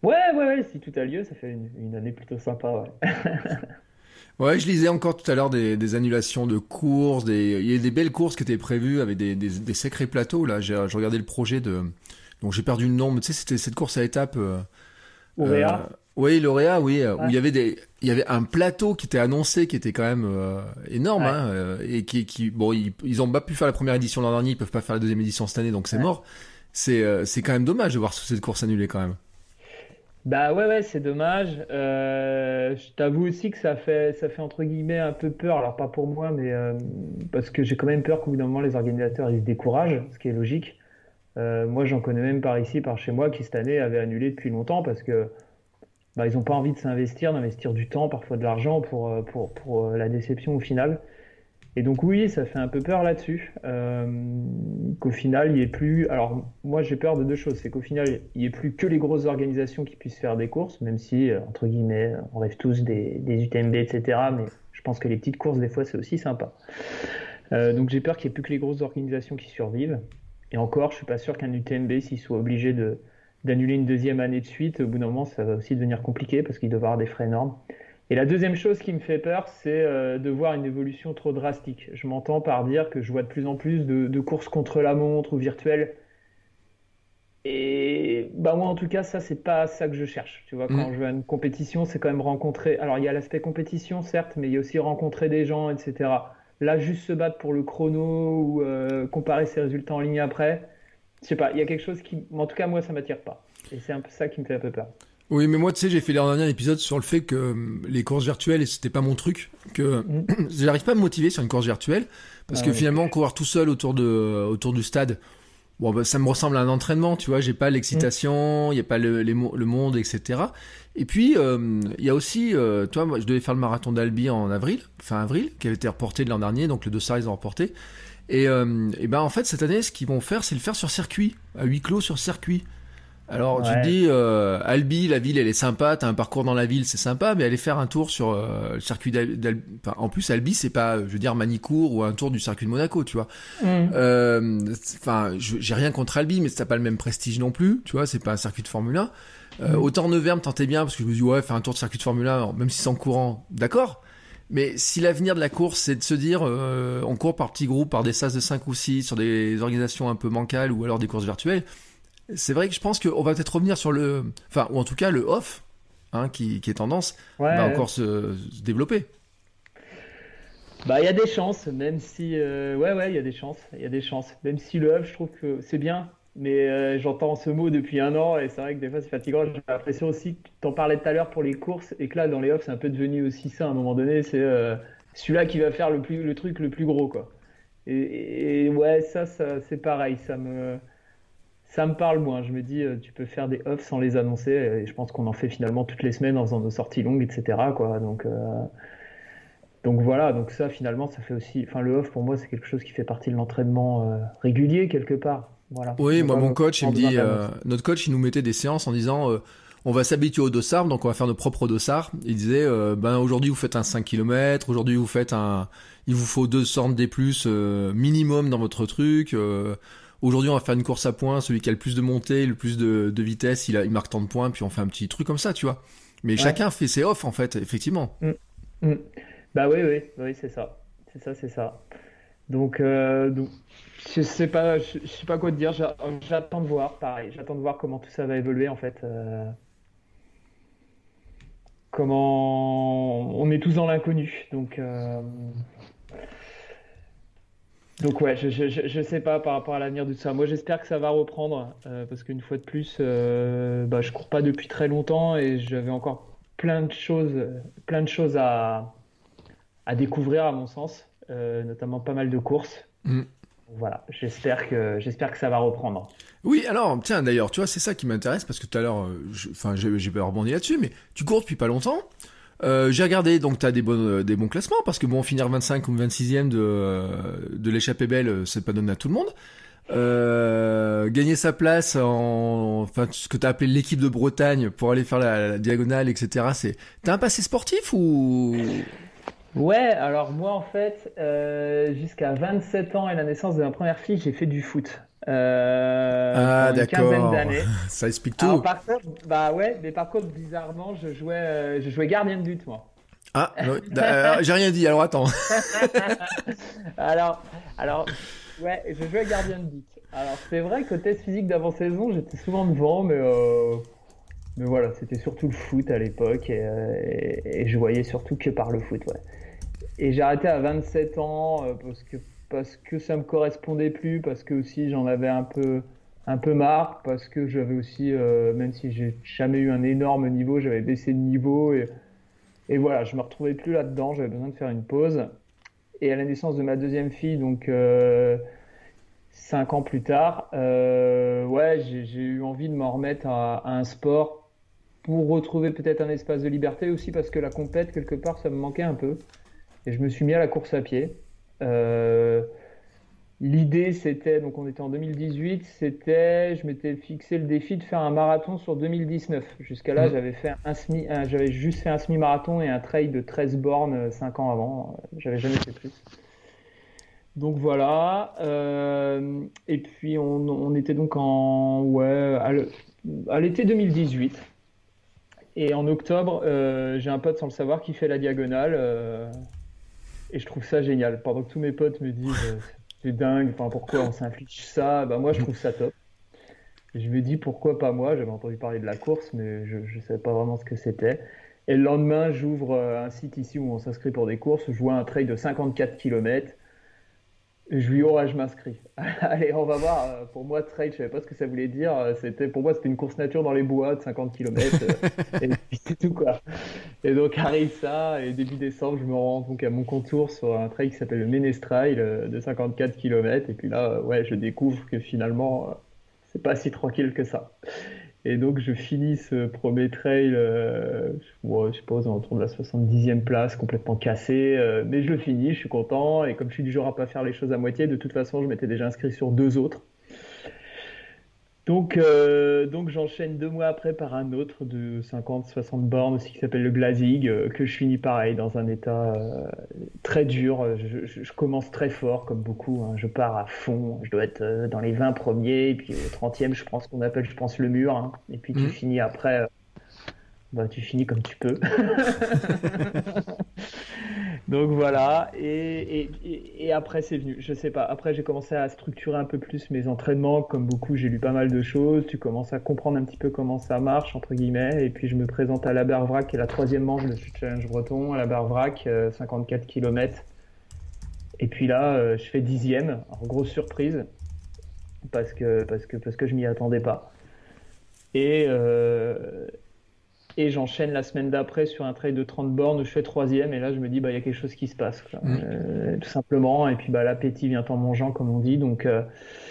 Ouais, ouais, ouais, si tout a lieu, ça fait une, une année plutôt sympa, ouais. Ouais, je lisais encore tout à l'heure des, des annulations de courses, des, il y a des belles courses qui étaient prévues avec des, des, des sacrés plateaux. Là, j'ai, je regardais le projet de, donc j'ai perdu le nom, mais tu sais, c'était cette course à étapes. Euh, Auréa. euh, oui, l'Auréa, oui, euh, Ouais. où il y avait des, il y avait un plateau qui était annoncé, qui était quand même euh, énorme, Ouais. hein, euh, et qui, qui, bon, ils, ils ont pas pu faire la première édition l'an dernier, ils peuvent pas faire la deuxième édition cette année, donc c'est Ouais. mort. C'est, euh, c'est quand même dommage de voir cette course annulée quand même. Bah ouais, ouais, c'est dommage. Euh, je t'avoue aussi que ça fait, ça fait entre guillemets un peu peur. Alors pas pour moi, mais euh, parce que j'ai quand même peur qu'au bout d'un moment les organisateurs ils se découragent, ce qui est logique. Euh, moi, j'en connais même par ici, par chez moi, qui cette année avaient annulé depuis longtemps parce que bah, ils n'ont pas envie de s'investir, d'investir du temps, parfois de l'argent pour, euh, pour, pour euh, la déception au final. Et donc oui, ça fait un peu peur là-dessus, euh, qu'au final, il n'y ait plus... Alors moi, j'ai peur de deux choses. C'est qu'au final, il n'y ait plus que les grosses organisations qui puissent faire des courses, même si, euh, entre guillemets, on rêve tous des, des U T M B, et cetera. Mais je pense que les petites courses, des fois, c'est aussi sympa. Euh, donc j'ai peur qu'il n'y ait plus que les grosses organisations qui survivent. Et encore, je suis pas sûr qu'un U T M B, s'il soit obligé de, d'annuler une deuxième année de suite, au bout d'un moment, ça va aussi devenir compliqué parce qu'il doit avoir des frais énormes. Et la deuxième chose qui me fait peur, c'est euh, de voir une évolution trop drastique. Je m'entends par dire que je vois de plus en plus de, de courses contre la montre ou virtuelles. Et bah moi, en tout cas, ça, c'est pas ça que je cherche. Tu vois, Mm. quand je vais à une compétition, c'est quand même rencontrer. Alors, il y a l'aspect compétition, certes, mais il y a aussi rencontrer des gens, et cetera. Là, juste se battre pour le chrono ou euh, comparer ses résultats en ligne après, je sais pas, il y a quelque chose qui, en tout cas, moi, ça m'attire pas. Et c'est un peu ça qui me fait un peu peur. Oui, mais moi, tu sais, j'ai fait l'an dernier un épisode sur le fait que euh, les courses virtuelles, c'était pas mon truc, que Mm. j'arrive pas à me motiver sur une course virtuelle, parce Ah que ouais. finalement, courir tout seul autour de, autour du stade, bon, bah, ça me ressemble à un entraînement, tu vois, j'ai pas l'excitation, il y a pas le, les mo- le monde, et cetera. Et puis, euh, il y a aussi, euh, toi, moi, je devais faire le marathon d'Albi en avril, fin avril, qui avait été reporté de l'an dernier, donc le Dossard, ils ont reporté. Et, euh, et ben, en fait, cette année, ce qu'ils vont faire, c'est le faire sur circuit, à huis clos sur circuit. Alors tu te Ouais. dis, euh, Albi, la ville, elle est sympa, t'as un parcours dans la ville, c'est sympa, mais aller faire un tour sur euh, le circuit d'Al- d'Al- enfin, en plus, Albi, c'est pas, je veux dire, Manicourt ou un tour du circuit de Monaco, tu vois. Mm. Euh, c'est- Enfin, je- j'ai rien contre Albi, mais ça n'a pas le même prestige non plus, tu vois, c'est pas un circuit de Formule un. Euh, Mm. Autant Nevers me tentait bien, parce que je me dis, ouais, faire un tour de circuit de Formule un, même si c'est en courant, d'accord. Mais si l'avenir de la course, c'est de se dire, euh, on court par petits groupes, par des sas de cinq ou six, sur des organisations un peu bancales, ou alors des courses virtuelles, c'est vrai que je pense qu'on va peut-être revenir sur le... Enfin, ou en tout cas, le off, hein, qui, qui est tendance, Ouais, va ouais. encore se, se développer. Bah, il y a des chances, même si, euh, ouais, ouais, il y a des chances, il y a des chances. Même si le off, je trouve que c'est bien, mais euh, j'entends ce mot depuis un an et c'est vrai que des fois c'est fatigant. J'ai l'impression aussi que t'en parlais tout à l'heure pour les courses et que là, dans les offs, c'est un peu devenu aussi ça à un moment donné. C'est euh, celui-là qui va faire le plus, le truc le plus gros, quoi. Et, et ouais, ça, ça, c'est pareil, ça me, ça me parle moins. Je me dis, euh, tu peux faire des offs sans les annoncer et je pense qu'on en fait finalement toutes les semaines en faisant nos sorties longues, et cetera, quoi. Donc, euh, donc voilà, donc ça finalement, ça fait aussi. Enfin, le off pour moi, c'est quelque chose qui fait partie de l'entraînement euh, régulier quelque part. Voilà. Oui, On moi, va mon pas coach, il me besoin dit... d'annonce. euh, notre coach, il nous mettait des séances en disant... euh, on va s'habituer au dossard, donc on va faire nos propres dossards. Il disait, euh, ben aujourd'hui vous faites un cinq kilomètres, aujourd'hui vous faites un... Il vous faut deux cents D plus euh, minimum dans votre truc. euh, Aujourd'hui on va faire une course à points, celui qui a le plus de montée, le plus de, de vitesse, il, a, il marque tant de points, puis on fait un petit truc comme ça, tu vois. Mais Ouais. chacun fait ses off, en fait, effectivement. Mm. Bah oui, oui, oui, c'est ça. C'est ça, c'est ça. Donc, euh, donc je sais pas, je, je sais pas quoi te dire. J'a- J'attends de voir, pareil. J'attends de voir comment tout ça va évoluer en fait. Euh, comment on est tous dans l'inconnu. Donc, euh, donc ouais, je, je, je, je sais pas par rapport à l'avenir de tout ça. Moi, j'espère que ça va reprendre euh, parce qu'une fois de plus, euh, bah, je cours pas depuis très longtemps et j'avais encore plein de choses, plein de choses à, à découvrir à mon sens, euh, notamment pas mal de courses. Mm. Voilà, j'espère que j'espère que ça va reprendre. Oui, alors, tiens, d'ailleurs, tu vois, c'est ça qui m'intéresse, parce que tout à l'heure, euh, je- enfin, j'ai j'ai pas rebondi là-dessus, mais tu cours depuis pas longtemps. Euh, j'ai regardé, donc t'as des, bonnes, euh, des bons classements, parce que bon, finir vingt-cinq ou vingt-sixième de, euh, de l'échappée belle, euh, c'est pas donné à tout le monde. Euh, gagner sa place en, enfin, ce que t'as appelé l'équipe de Bretagne pour aller faire la, la diagonale, et cetera. C'est, t'as un passé sportif ou? Ouais, alors moi en fait, euh, jusqu'à vingt-sept ans et la naissance de ma première fille, j'ai fait du foot. euh, Ah, pendant une quinzaine d'accord. d'années. Ça explique Alors tout. par contre, bah ouais, mais par contre, bizarrement, je jouais, euh, je jouais gardien de but, moi. Ah, non, euh, j'ai rien dit, alors attends. Alors, alors, ouais, je jouais gardien de but. Alors c'est vrai que test physique d'avant-saison, j'étais souvent devant, mais, euh, mais voilà, c'était surtout le foot à l'époque et, euh, et, et je voyais surtout que par le foot, ouais. Et j'ai arrêté à vingt-sept ans euh, parce que parce que ça me correspondait plus, parce que aussi j'en avais un peu un peu marre, parce que j'avais aussi, euh, même si j'ai jamais eu un énorme niveau, j'avais baissé de niveau et, et voilà, je me retrouvais plus là-dedans, j'avais besoin de faire une pause. Et à la naissance de ma deuxième fille, donc euh, cinq ans plus tard, euh, ouais, j'ai, j'ai eu envie de m'en remettre à, à un sport pour retrouver peut-être un espace de liberté aussi parce que la compète quelque part ça me manquait un peu. Et je me suis mis à la course à pied. Euh, L'idée, c'était, donc on était en deux mille dix-huit, c'était, je m'étais fixé le défi de faire un marathon sur deux mille dix-neuf. Jusqu'à là, Mm. j'avais fait un semi, un- j'avais juste fait un semi-marathon et un trail de treize bornes euh, cinq ans avant. Euh, J'avais jamais fait plus. Donc voilà. Euh, et puis on, on était donc en, ouais, à le- à l'été deux mille dix-huit. Et en octobre, euh, j'ai un pote sans le savoir qui fait la diagonale. euh, Et je trouve ça génial. Pendant que tous mes potes me disent euh, c'est dingue, enfin, pourquoi on s'inflige ça, bah, moi je trouve ça top. Et je me dis pourquoi pas moi, j'avais entendu parler de la course, mais je ne savais pas vraiment ce que c'était. Et le lendemain, j'ouvre euh, un site ici où on s'inscrit pour des courses. Je vois un trail de cinquante-quatre kilomètres. Et je lui dis, oh, ouais, je m'inscris. Allez, on va voir. Euh, Pour moi, trail, je savais pas ce que ça voulait dire. Euh, C'était, pour moi, c'était une course nature dans les bois de cinquante kilomètres. Et puis c'est tout, quoi. Et donc arrive ça, et début décembre, je me rends donc à mon contour sur un trail qui s'appelle le Ménestrail euh, de cinquante-quatre kilomètres. Et puis là, euh, ouais, je découvre que finalement, euh, c'est pas si tranquille que ça. Et donc je finis ce premier trail, euh, ouais, je suppose, autour de la soixante-dixième place, complètement cassé. Euh, mais je le finis, je suis content. Et comme je suis du genre à pas faire les choses à moitié, de toute façon, je m'étais déjà inscrit sur deux autres. Donc, euh, donc j'enchaîne deux mois après par un autre de cinquante soixante bornes aussi qui s'appelle le Glazig, euh, que je finis pareil dans un état euh, très dur. Je, je- je commence très fort comme beaucoup, hein. Je pars à fond, je dois être euh, dans les vingt premiers, et puis au trentième je prends ce qu'on appelle, je pense, le mur, hein. Et puis tu Mm. finis après, euh, bah, tu finis comme tu peux. Donc voilà, et, et, et- et après c'est venu, je sais pas, après j'ai commencé à structurer un peu plus mes entraînements, comme beaucoup j'ai lu pas mal de choses, tu commences à comprendre un petit peu comment ça marche, entre guillemets, et puis je me présente à l'Abervrac, qui est la troisième manche de ce challenge breton, à l'Abervrac, euh, cinquante-quatre kilomètres, et puis là euh, je fais dixième, en grosse surprise, parce que, parce que, parce que je m'y attendais pas. Et, euh, Et j'enchaîne la semaine d'après sur un trail de trente bornes où je fais troisième. Et là, je me dis, bah, il y a quelque chose qui se passe, quoi. Mm. Euh, tout simplement. Et puis, bah, l'appétit vient en mangeant, comme on dit. Donc, euh,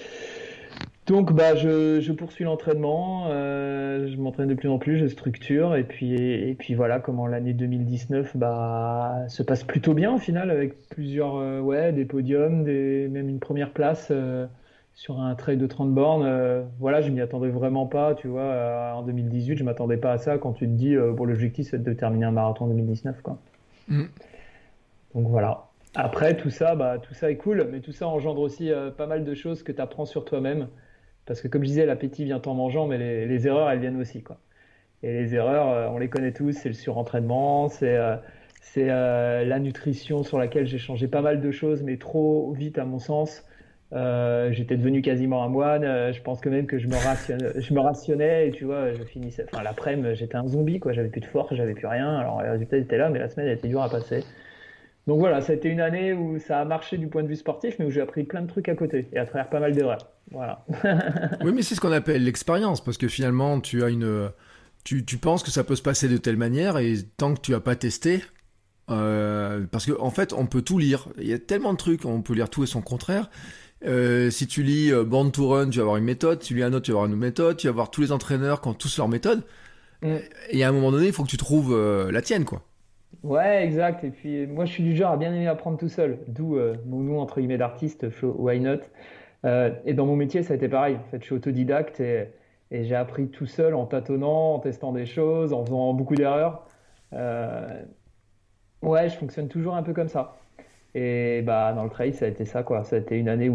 donc bah, je, je poursuis l'entraînement. Euh, je m'entraîne de plus en plus, je structure. Et puis, et, puis voilà comment l'année deux mille dix-neuf bah, se passe plutôt bien au final, avec plusieurs, euh, ouais, des podiums, des, même une première place. Euh, sur un trail de trente bornes, euh, voilà, je m'y attendais vraiment pas, tu vois, euh, en deux mille dix-huit, je m'attendais pas à ça quand tu te dis, euh, bon, l'objectif c'est de terminer un marathon en deux mille dix-neuf, quoi. Mm. Donc voilà. Après, tout ça, bah, tout ça est cool, mais tout ça engendre aussi euh, pas mal de choses que tu apprends sur toi-même. Parce que comme je disais, l'appétit vient en mangeant, mais les, les erreurs, elles viennent aussi, quoi. Et les erreurs, euh, on les connaît tous, c'est le surentraînement, c'est euh, c'est euh, la nutrition sur laquelle j'ai changé pas mal de choses, mais trop vite à mon sens. Euh, j'étais devenu quasiment un moine. Euh, je pense que même que je me rationnais, je me rationnais et tu vois, je finissais. Enfin, l'après-midi, j'étais un zombie, quoi. J'avais plus de force, j'avais plus rien. Alors, les résultats étaient là, mais la semaine elle était dure à passer. Donc voilà, ça a été une année où ça a marché du point de vue sportif, mais où j'ai appris plein de trucs à côté et à travers pas mal d'erreurs. Voilà. Oui, mais c'est ce qu'on appelle l'expérience, parce que finalement, tu as une, tu, tu penses que ça peut se passer de telle manière, et tant que tu as pas testé, euh, parce que en fait, on peut tout lire. Il y a tellement de trucs, on peut lire tout et son contraire. Euh, si tu lis euh, Born to Run, tu vas avoir une méthode. Si tu lis un autre, tu vas avoir une autre méthode. Tu vas voir tous les entraîneurs qui ont tous leur méthode. Mm. Et à un moment donné, il faut que tu trouves euh, la tienne, quoi. Ouais, exact. Et puis moi, je suis du genre à bien aimer apprendre tout seul, d'où euh, mon nom entre guillemets d'artiste, Flo- Why Not. Euh, et dans mon métier, ça a été pareil. En fait, je suis autodidacte et, et j'ai appris tout seul en tâtonnant, en testant des choses, en faisant beaucoup d'erreurs. Euh, ouais, je fonctionne toujours un peu comme ça. Et bah dans le trail, ça a été ça, quoi. Ça a été une année, oui.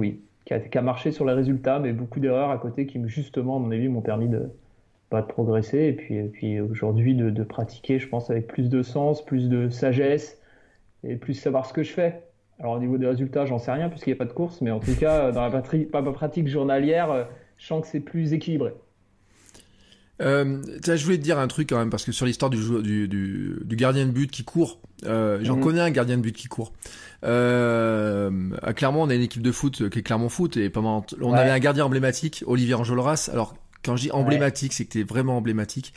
qui a, qui a marché sur les résultats, mais beaucoup d'erreurs à côté qui, justement, à mon avis, m'ont permis de, bah, de progresser. Et puis, et puis aujourd'hui, de, de pratiquer, je pense, avec plus de sens, plus de sagesse et plus savoir ce que je fais. Alors, au niveau des résultats, j'en sais rien puisqu'il n'y a pas de course, mais en tout cas, dans la pratique, ma pratique journalière, je sens que c'est plus équilibré. Euh, je voulais te dire un truc quand même, parce que sur l'histoire du, du, du, du gardien de but qui court, euh, j'en mmh. connais un gardien de but qui court. Euh, à Clermont, on a une équipe de foot qui est Clermont Foot, et pendant, on ouais. avait un gardien emblématique, Olivier Enjolras. Alors, quand je dis emblématique, ouais. c'est que t'es vraiment emblématique.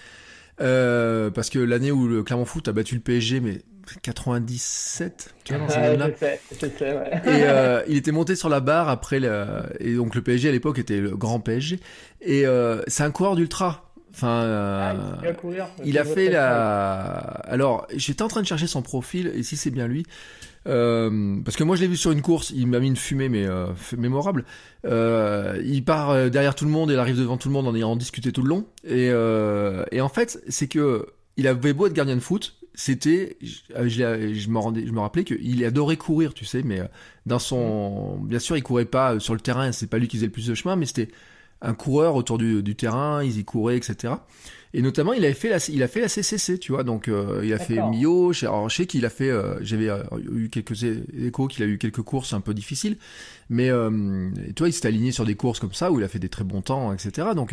Euh, parce que l'année où le Clermont Foot a battu le P S G, mais quatre-vingt-dix-sept, tu vois, dans ces ouais, là je sais, je sais, ouais. Et euh, il était monté sur la barre après, le, et donc le P S G à l'époque était le grand P S G. Et euh, c'est un coureur d'ultra. Enfin, euh, ah, il, a courir, il a fait la. Alors, j'étais en train de chercher son profil, et si c'est bien lui, euh, parce que moi je l'ai vu sur une course, il m'a mis une fumée, mais euh, mémorable. Euh, il part derrière tout le monde, et il arrive devant tout le monde en ayant discuté tout le long. Et, euh, et en fait, c'est que il avait beau être gardien de foot, c'était, je, je, je me rendais, je me rappelais qu'il adorait courir, tu sais, mais dans son, bien sûr, il courait pas sur le terrain, c'est pas lui qui faisait le plus de chemin, mais c'était un coureur autour du, du terrain, ils y couraient, et cetera. Et notamment, il avait fait la, il a fait la C C C, tu vois, donc euh, il a D'accord. fait Millau. Alors, je sais qu'il a fait, euh, j'avais euh, eu quelques échos qu'il a eu quelques courses un peu difficiles, mais euh, et toi, il s'est aligné sur des courses comme ça où il a fait des très bons temps, et cetera. Donc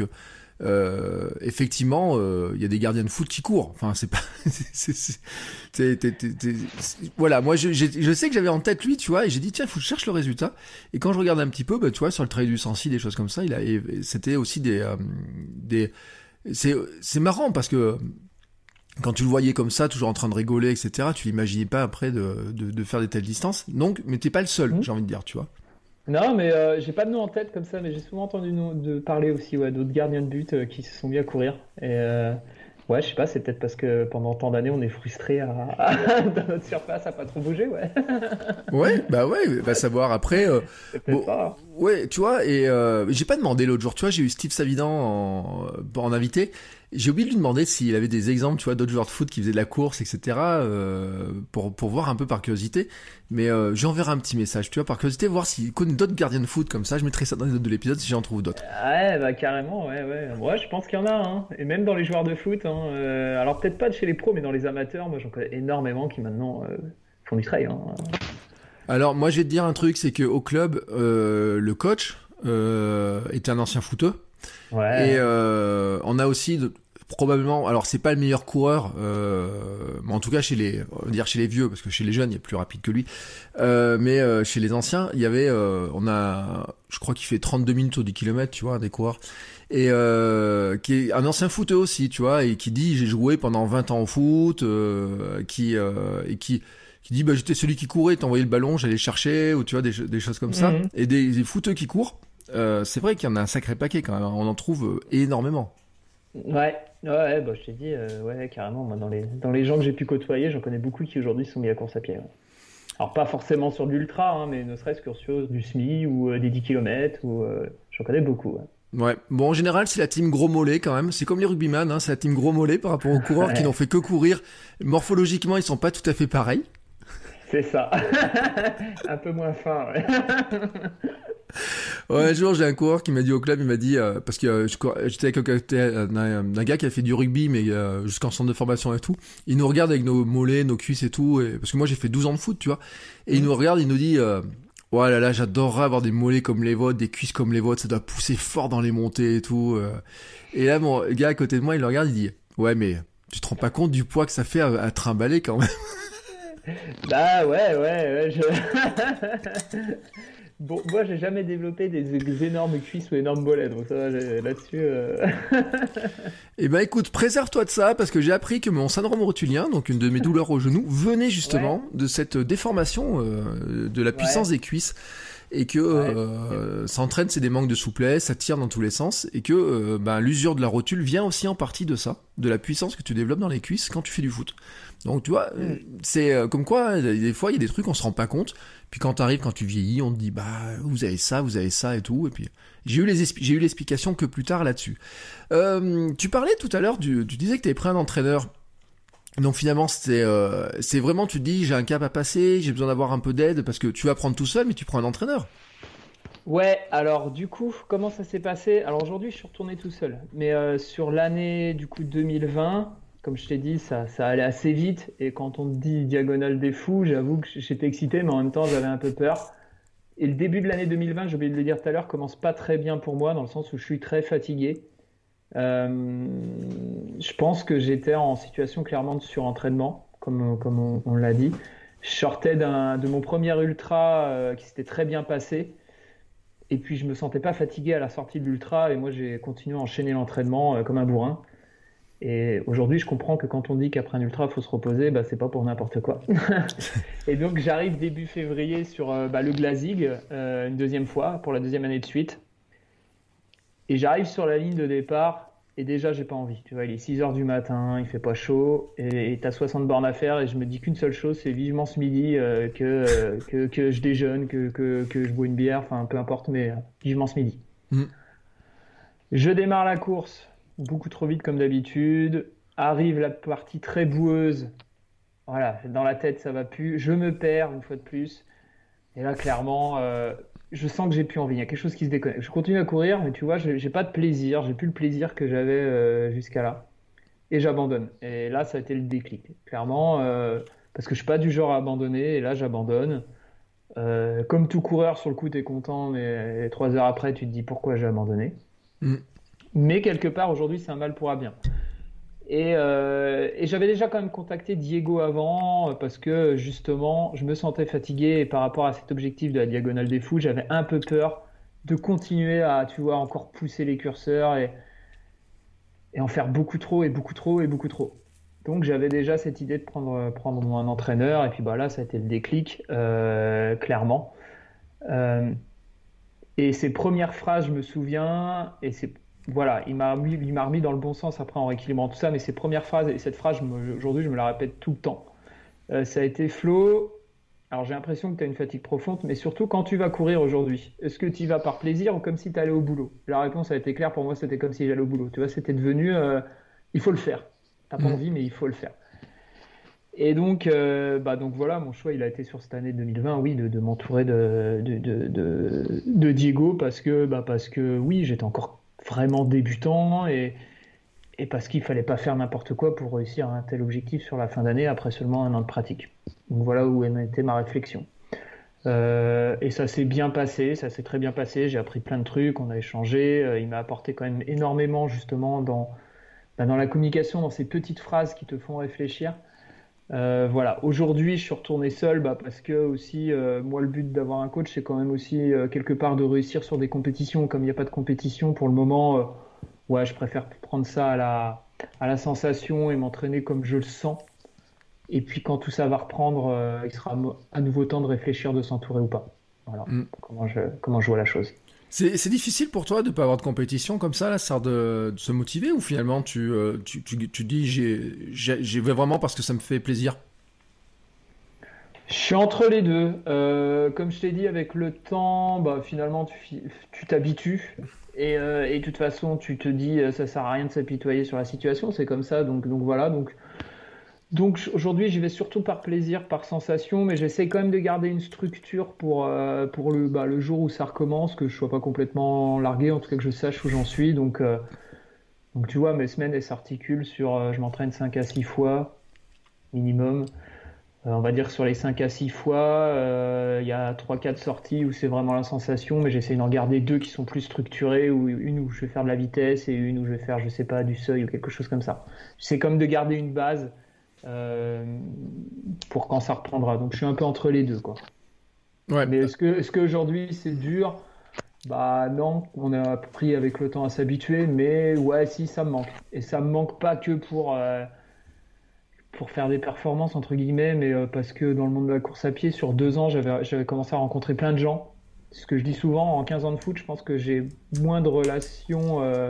euh, effectivement, il euh, y a des gardiens de foot qui courent. Enfin, c'est pas, c'est, c'est, c'est, c'est, t'es, t'es, t'es, c'est voilà. Moi, je, je sais que j'avais en tête lui, tu vois, et j'ai dit tiens, faut que je cherche le résultat. Et quand je regarde un petit peu, bah, tu vois, sur le Trail du Sancy, des choses comme ça, il a, c'était aussi des, euh, des, c'est, c'est marrant parce que quand tu le voyais comme ça, toujours en train de rigoler, et cetera, tu l'imaginais pas après de, de, de faire des telles distances. Donc, mais t'es pas le seul, mmh. j'ai envie de dire, tu vois. Non, mais euh, j'ai pas de nom en tête comme ça, mais j'ai souvent entendu nom de parler aussi ouais, d'autres gardiens de but euh, qui se sont mis à courir. Et euh, ouais, je sais pas, c'est peut-être parce que pendant tant d'années, on est frustré à, à, dans notre surface à pas trop bouger, ouais. Ouais, bah ouais, bah savoir après. Euh, c'est peut-être bon, ça. Ouais, tu vois, et euh, j'ai pas demandé l'autre jour, tu vois, j'ai eu Steve Savidan en, en invité. J'ai oublié de lui demander s'il avait des exemples, tu vois, d'autres joueurs de foot qui faisaient de la course, et cetera, euh, pour, pour voir un peu par curiosité. Mais euh, j'enverrai un petit message, tu vois, par curiosité, voir s'il connaît d'autres gardiens de foot comme ça. Je mettrai ça dans les notes de l'épisode si j'en trouve d'autres. Ouais, bah carrément, ouais, ouais. Ouais, je pense qu'il y en a, hein. Et même dans les joueurs de foot, hein. Euh, alors peut-être pas chez les pros, mais dans les amateurs, moi j'en connais énormément qui maintenant euh, font du trail, hein. Alors moi je vais te dire un truc, c'est qu'au club, euh, le coach euh, était un ancien footeux. Ouais. Et euh, on a aussi de, probablement, alors c'est pas le meilleur coureur, euh, mais en tout cas chez les, on va dire chez les vieux, parce que chez les jeunes il est plus rapide que lui. Euh, mais euh, chez les anciens, il y avait, euh, on a, je crois qu'il fait trente-deux minutes au dix kilomètres, tu vois, un des coureurs, et euh, qui est un ancien footeux aussi, tu vois, et qui dit j'ai joué pendant vingt ans au foot, euh, qui euh, et qui qui dit bah j'étais celui qui courait, t'envoyais le ballon, j'allais le chercher, ou tu vois des, des choses comme ça, mmh. et des, des footeux qui courent. Euh, c'est vrai qu'il y en a un sacré paquet quand même, on en trouve énormément. Ouais, ouais, bah je t'ai dit, euh, ouais, carrément. Moi, dans les dans les gens que j'ai pu côtoyer, j'en connais beaucoup qui aujourd'hui sont mis à course à pied. Ouais. Alors pas forcément sur de l'ultra, hein, mais ne serait-ce que sur du semi ou euh, des dix kilomètres, ou euh, j'en connais beaucoup. Ouais. Ouais. Bon, en général, c'est la team gros mollet quand même. C'est comme les rugbyman, hein, c'est la team gros mollet par rapport aux coureurs ouais. qui n'ont fait que courir. Morphologiquement, ils sont pas tout à fait pareils. C'est ça. Un peu moins fin, ouais. Ouais, un jour, j'ai un coureur qui m'a dit au club, il m'a dit, euh, parce que euh, je, j'étais avec un, un, un gars qui a fait du rugby, mais euh, jusqu'en centre de formation et tout. Il nous regarde avec nos mollets, nos cuisses et tout, et, parce que moi j'ai fait douze ans de foot, tu vois. Et mmh. il nous regarde, il nous dit, euh, ouais là là, j'adorerais avoir des mollets comme les vôtres, des cuisses comme les vôtres, ça doit pousser fort dans les montées et tout. Euh. Et là, mon gars à côté de moi, il le regarde, il dit, ouais mais tu te rends pas compte du poids que ça fait à, à trimballer quand même. Bah ouais, ouais, ouais, je... Bon, moi, j'ai jamais développé des, des énormes cuisses ou énormes mollets, donc ça va, là-dessus... Euh... Eh ben écoute, préserve-toi de ça, parce que j'ai appris que mon syndrome rotulien, donc une de mes douleurs au genou, venait justement ouais. de cette déformation euh, de la puissance ouais. des cuisses, et que ouais. euh, ça entraîne, c'est des manques de souplesse, ça tire dans tous les sens, et que euh, ben, l'usure de la rotule vient aussi en partie de ça, de la puissance que tu développes dans les cuisses quand tu fais du foot. Donc tu vois, mmh. c'est euh, comme quoi, des fois il y a des trucs on se rend pas compte, puis quand t'arrives, quand tu vieillis, on te dit bah vous avez ça, vous avez ça et tout, et puis j'ai eu les esp- j'ai eu l'explication que plus tard là-dessus. Euh, tu parlais tout à l'heure, du, tu disais que t'avais pris un entraîneur. Donc finalement c'était euh, c'est vraiment, tu te dis j'ai un cap à passer, j'ai besoin d'avoir un peu d'aide parce que tu vas prendre tout seul, mais tu prends un entraîneur. Ouais, alors du coup, comment ça s'est passé? Alors aujourd'hui, je suis retourné tout seul. Mais euh, sur l'année du coup deux mille vingt, comme je t'ai dit, ça, ça allait assez vite. Et quand on te dit Diagonale des Fous, j'avoue que j'étais excité, mais en même temps, j'avais un peu peur. Et le début de l'année deux mille vingt, j'ai oublié de le dire tout à l'heure, commence pas très bien pour moi, dans le sens où je suis très fatigué. Euh, je pense que j'étais en situation clairement de surentraînement, comme, comme on, on l'a dit. Je sortais d'un, de mon premier ultra euh, qui s'était très bien passé. Et puis je me sentais pas fatigué à la sortie de l'ultra et moi j'ai continué à enchaîner l'entraînement euh, comme un bourrin. Et aujourd'hui je comprends que quand on dit qu'après un ultra il faut se reposer, bah, c'est pas pour n'importe quoi. Et donc j'arrive début février sur euh, bah, le Glazig euh, une deuxième fois pour la deuxième année de suite. Et j'arrive sur la ligne de départ et déjà j'ai pas envie. Tu vois, il est six heures du matin, il fait pas chaud et t'as soixante bornes à faire et je me dis qu'une seule chose, c'est vivement ce midi euh, que, euh, que, que je déjeune, que, que, que je bois une bière, enfin peu importe, mais euh, vivement ce midi. Mm. Je démarre la course beaucoup trop vite comme d'habitude. Arrive la partie très boueuse. Voilà, dans la tête ça va plus. Je me perds une fois de plus. Et là clairement... Euh, je sens que j'ai plus envie, il y a quelque chose qui se déconnecte. Je continue à courir, mais tu vois, j'ai, j'ai pas de plaisir, j'ai plus le plaisir que j'avais euh, jusqu'à là. Et j'abandonne. Et là, ça a été le déclic, clairement, euh, parce que je suis pas du genre à abandonner, et là, j'abandonne. Euh, comme tout coureur, sur le coup, t'es content, mais trois heures après, tu te dis pourquoi j'ai abandonné. Mm. Mais quelque part, aujourd'hui, c'est un mal pour un bien. Et, euh, et j'avais déjà quand même contacté Diego avant parce que justement je me sentais fatigué et par rapport à cet objectif de la Diagonale des Fous, j'avais un peu peur de continuer à, tu vois, encore pousser les curseurs et, et en faire beaucoup trop et beaucoup trop et beaucoup trop. Donc j'avais déjà cette idée de prendre, prendre un entraîneur et puis bah là ça a été le déclic, euh, clairement. Euh, et ces premières phrases, je me souviens, et c'est Voilà, il m'a, mis, il m'a remis dans le bon sens après en rééquilibrant tout ça, mais ces premières phrases, et cette phrase, je me, aujourd'hui, je me la répète tout le temps. Euh, ça a été Flo, alors j'ai l'impression que tu as une fatigue profonde, mais surtout quand tu vas courir aujourd'hui, est-ce que tu y vas par plaisir ou comme si tu allais au boulot? La réponse a été claire, pour moi, c'était comme si j'allais au boulot. Tu vois, c'était devenu, euh, il faut le faire. T'as pas mmh. envie, mais il faut le faire. Et donc, euh, bah donc voilà, mon choix, il a été sur cette année deux mille vingt, oui, de, de m'entourer de, de, de, de, de Diego, parce que, bah parce que oui, j'étais encore vraiment débutant et, et parce qu'il fallait pas faire n'importe quoi pour réussir un tel objectif sur la fin d'année après seulement un an de pratique. Donc voilà où en était ma réflexion. Euh, et ça s'est bien passé, ça s'est très bien passé, j'ai appris plein de trucs, on a échangé, euh, il m'a apporté quand même énormément justement dans, bah, dans la communication, dans ces petites phrases qui te font réfléchir. Euh, voilà, aujourd'hui je suis retourné seul bah, parce que aussi euh, moi le but d'avoir un coach c'est quand même aussi euh, quelque part de réussir sur des compétitions. Comme il n'y a pas de compétition pour le moment, euh, ouais je préfère prendre ça à la, à la sensation et m'entraîner comme je le sens, et puis quand tout ça va reprendre euh, il sera à nouveau temps de réfléchir de s'entourer ou pas. Voilà mm. comment, je, comment je vois la chose. C'est, c'est difficile pour toi de ne pas avoir de compétition comme ça, là, ça de, de se motiver, ou finalement tu, euh, tu, tu, tu dis j'ai, j'ai, j'y vais vraiment parce que ça me fait plaisir? Je suis entre les deux. Euh, comme je t'ai dit, avec le temps, bah, finalement tu, tu t'habitues et, euh, et de toute façon tu te dis ça sert à rien de s'apitoyer sur la situation, c'est comme ça, donc, donc voilà. Donc, Donc aujourd'hui, j'y vais surtout par plaisir, par sensation, mais j'essaie quand même de garder une structure pour, euh, pour le, bah, le jour où ça recommence, que je sois pas complètement largué, en tout cas que je sache où j'en suis. Donc, euh, donc tu vois, mes semaines, elles s'articulent sur, euh, je m'entraîne cinq à six fois minimum. Euh, on va dire sur les cinq à six fois, euh, il y a trois quatre sorties où c'est vraiment la sensation, mais j'essaie d'en garder deux qui sont plus structurées, ou une où je vais faire de la vitesse et une où je vais faire, je sais pas, du seuil ou quelque chose comme ça. J'essaie comme de garder une base. Euh, pour quand ça reprendra. Donc je suis un peu entre les deux, quoi. Ouais. Mais est-ce que est-ce qu'aujourd'hui c'est dur? Bah non, on a appris avec le temps à s'habituer, mais ouais, si, ça me manque. Et ça me manque pas que pour euh, pour faire des performances entre guillemets, mais euh, parce que dans le monde de la course à pied, sur deux ans, j'avais j'avais commencé à rencontrer plein de gens. Ce que je dis souvent, en quinze ans de foot, je pense que j'ai moins de relations euh,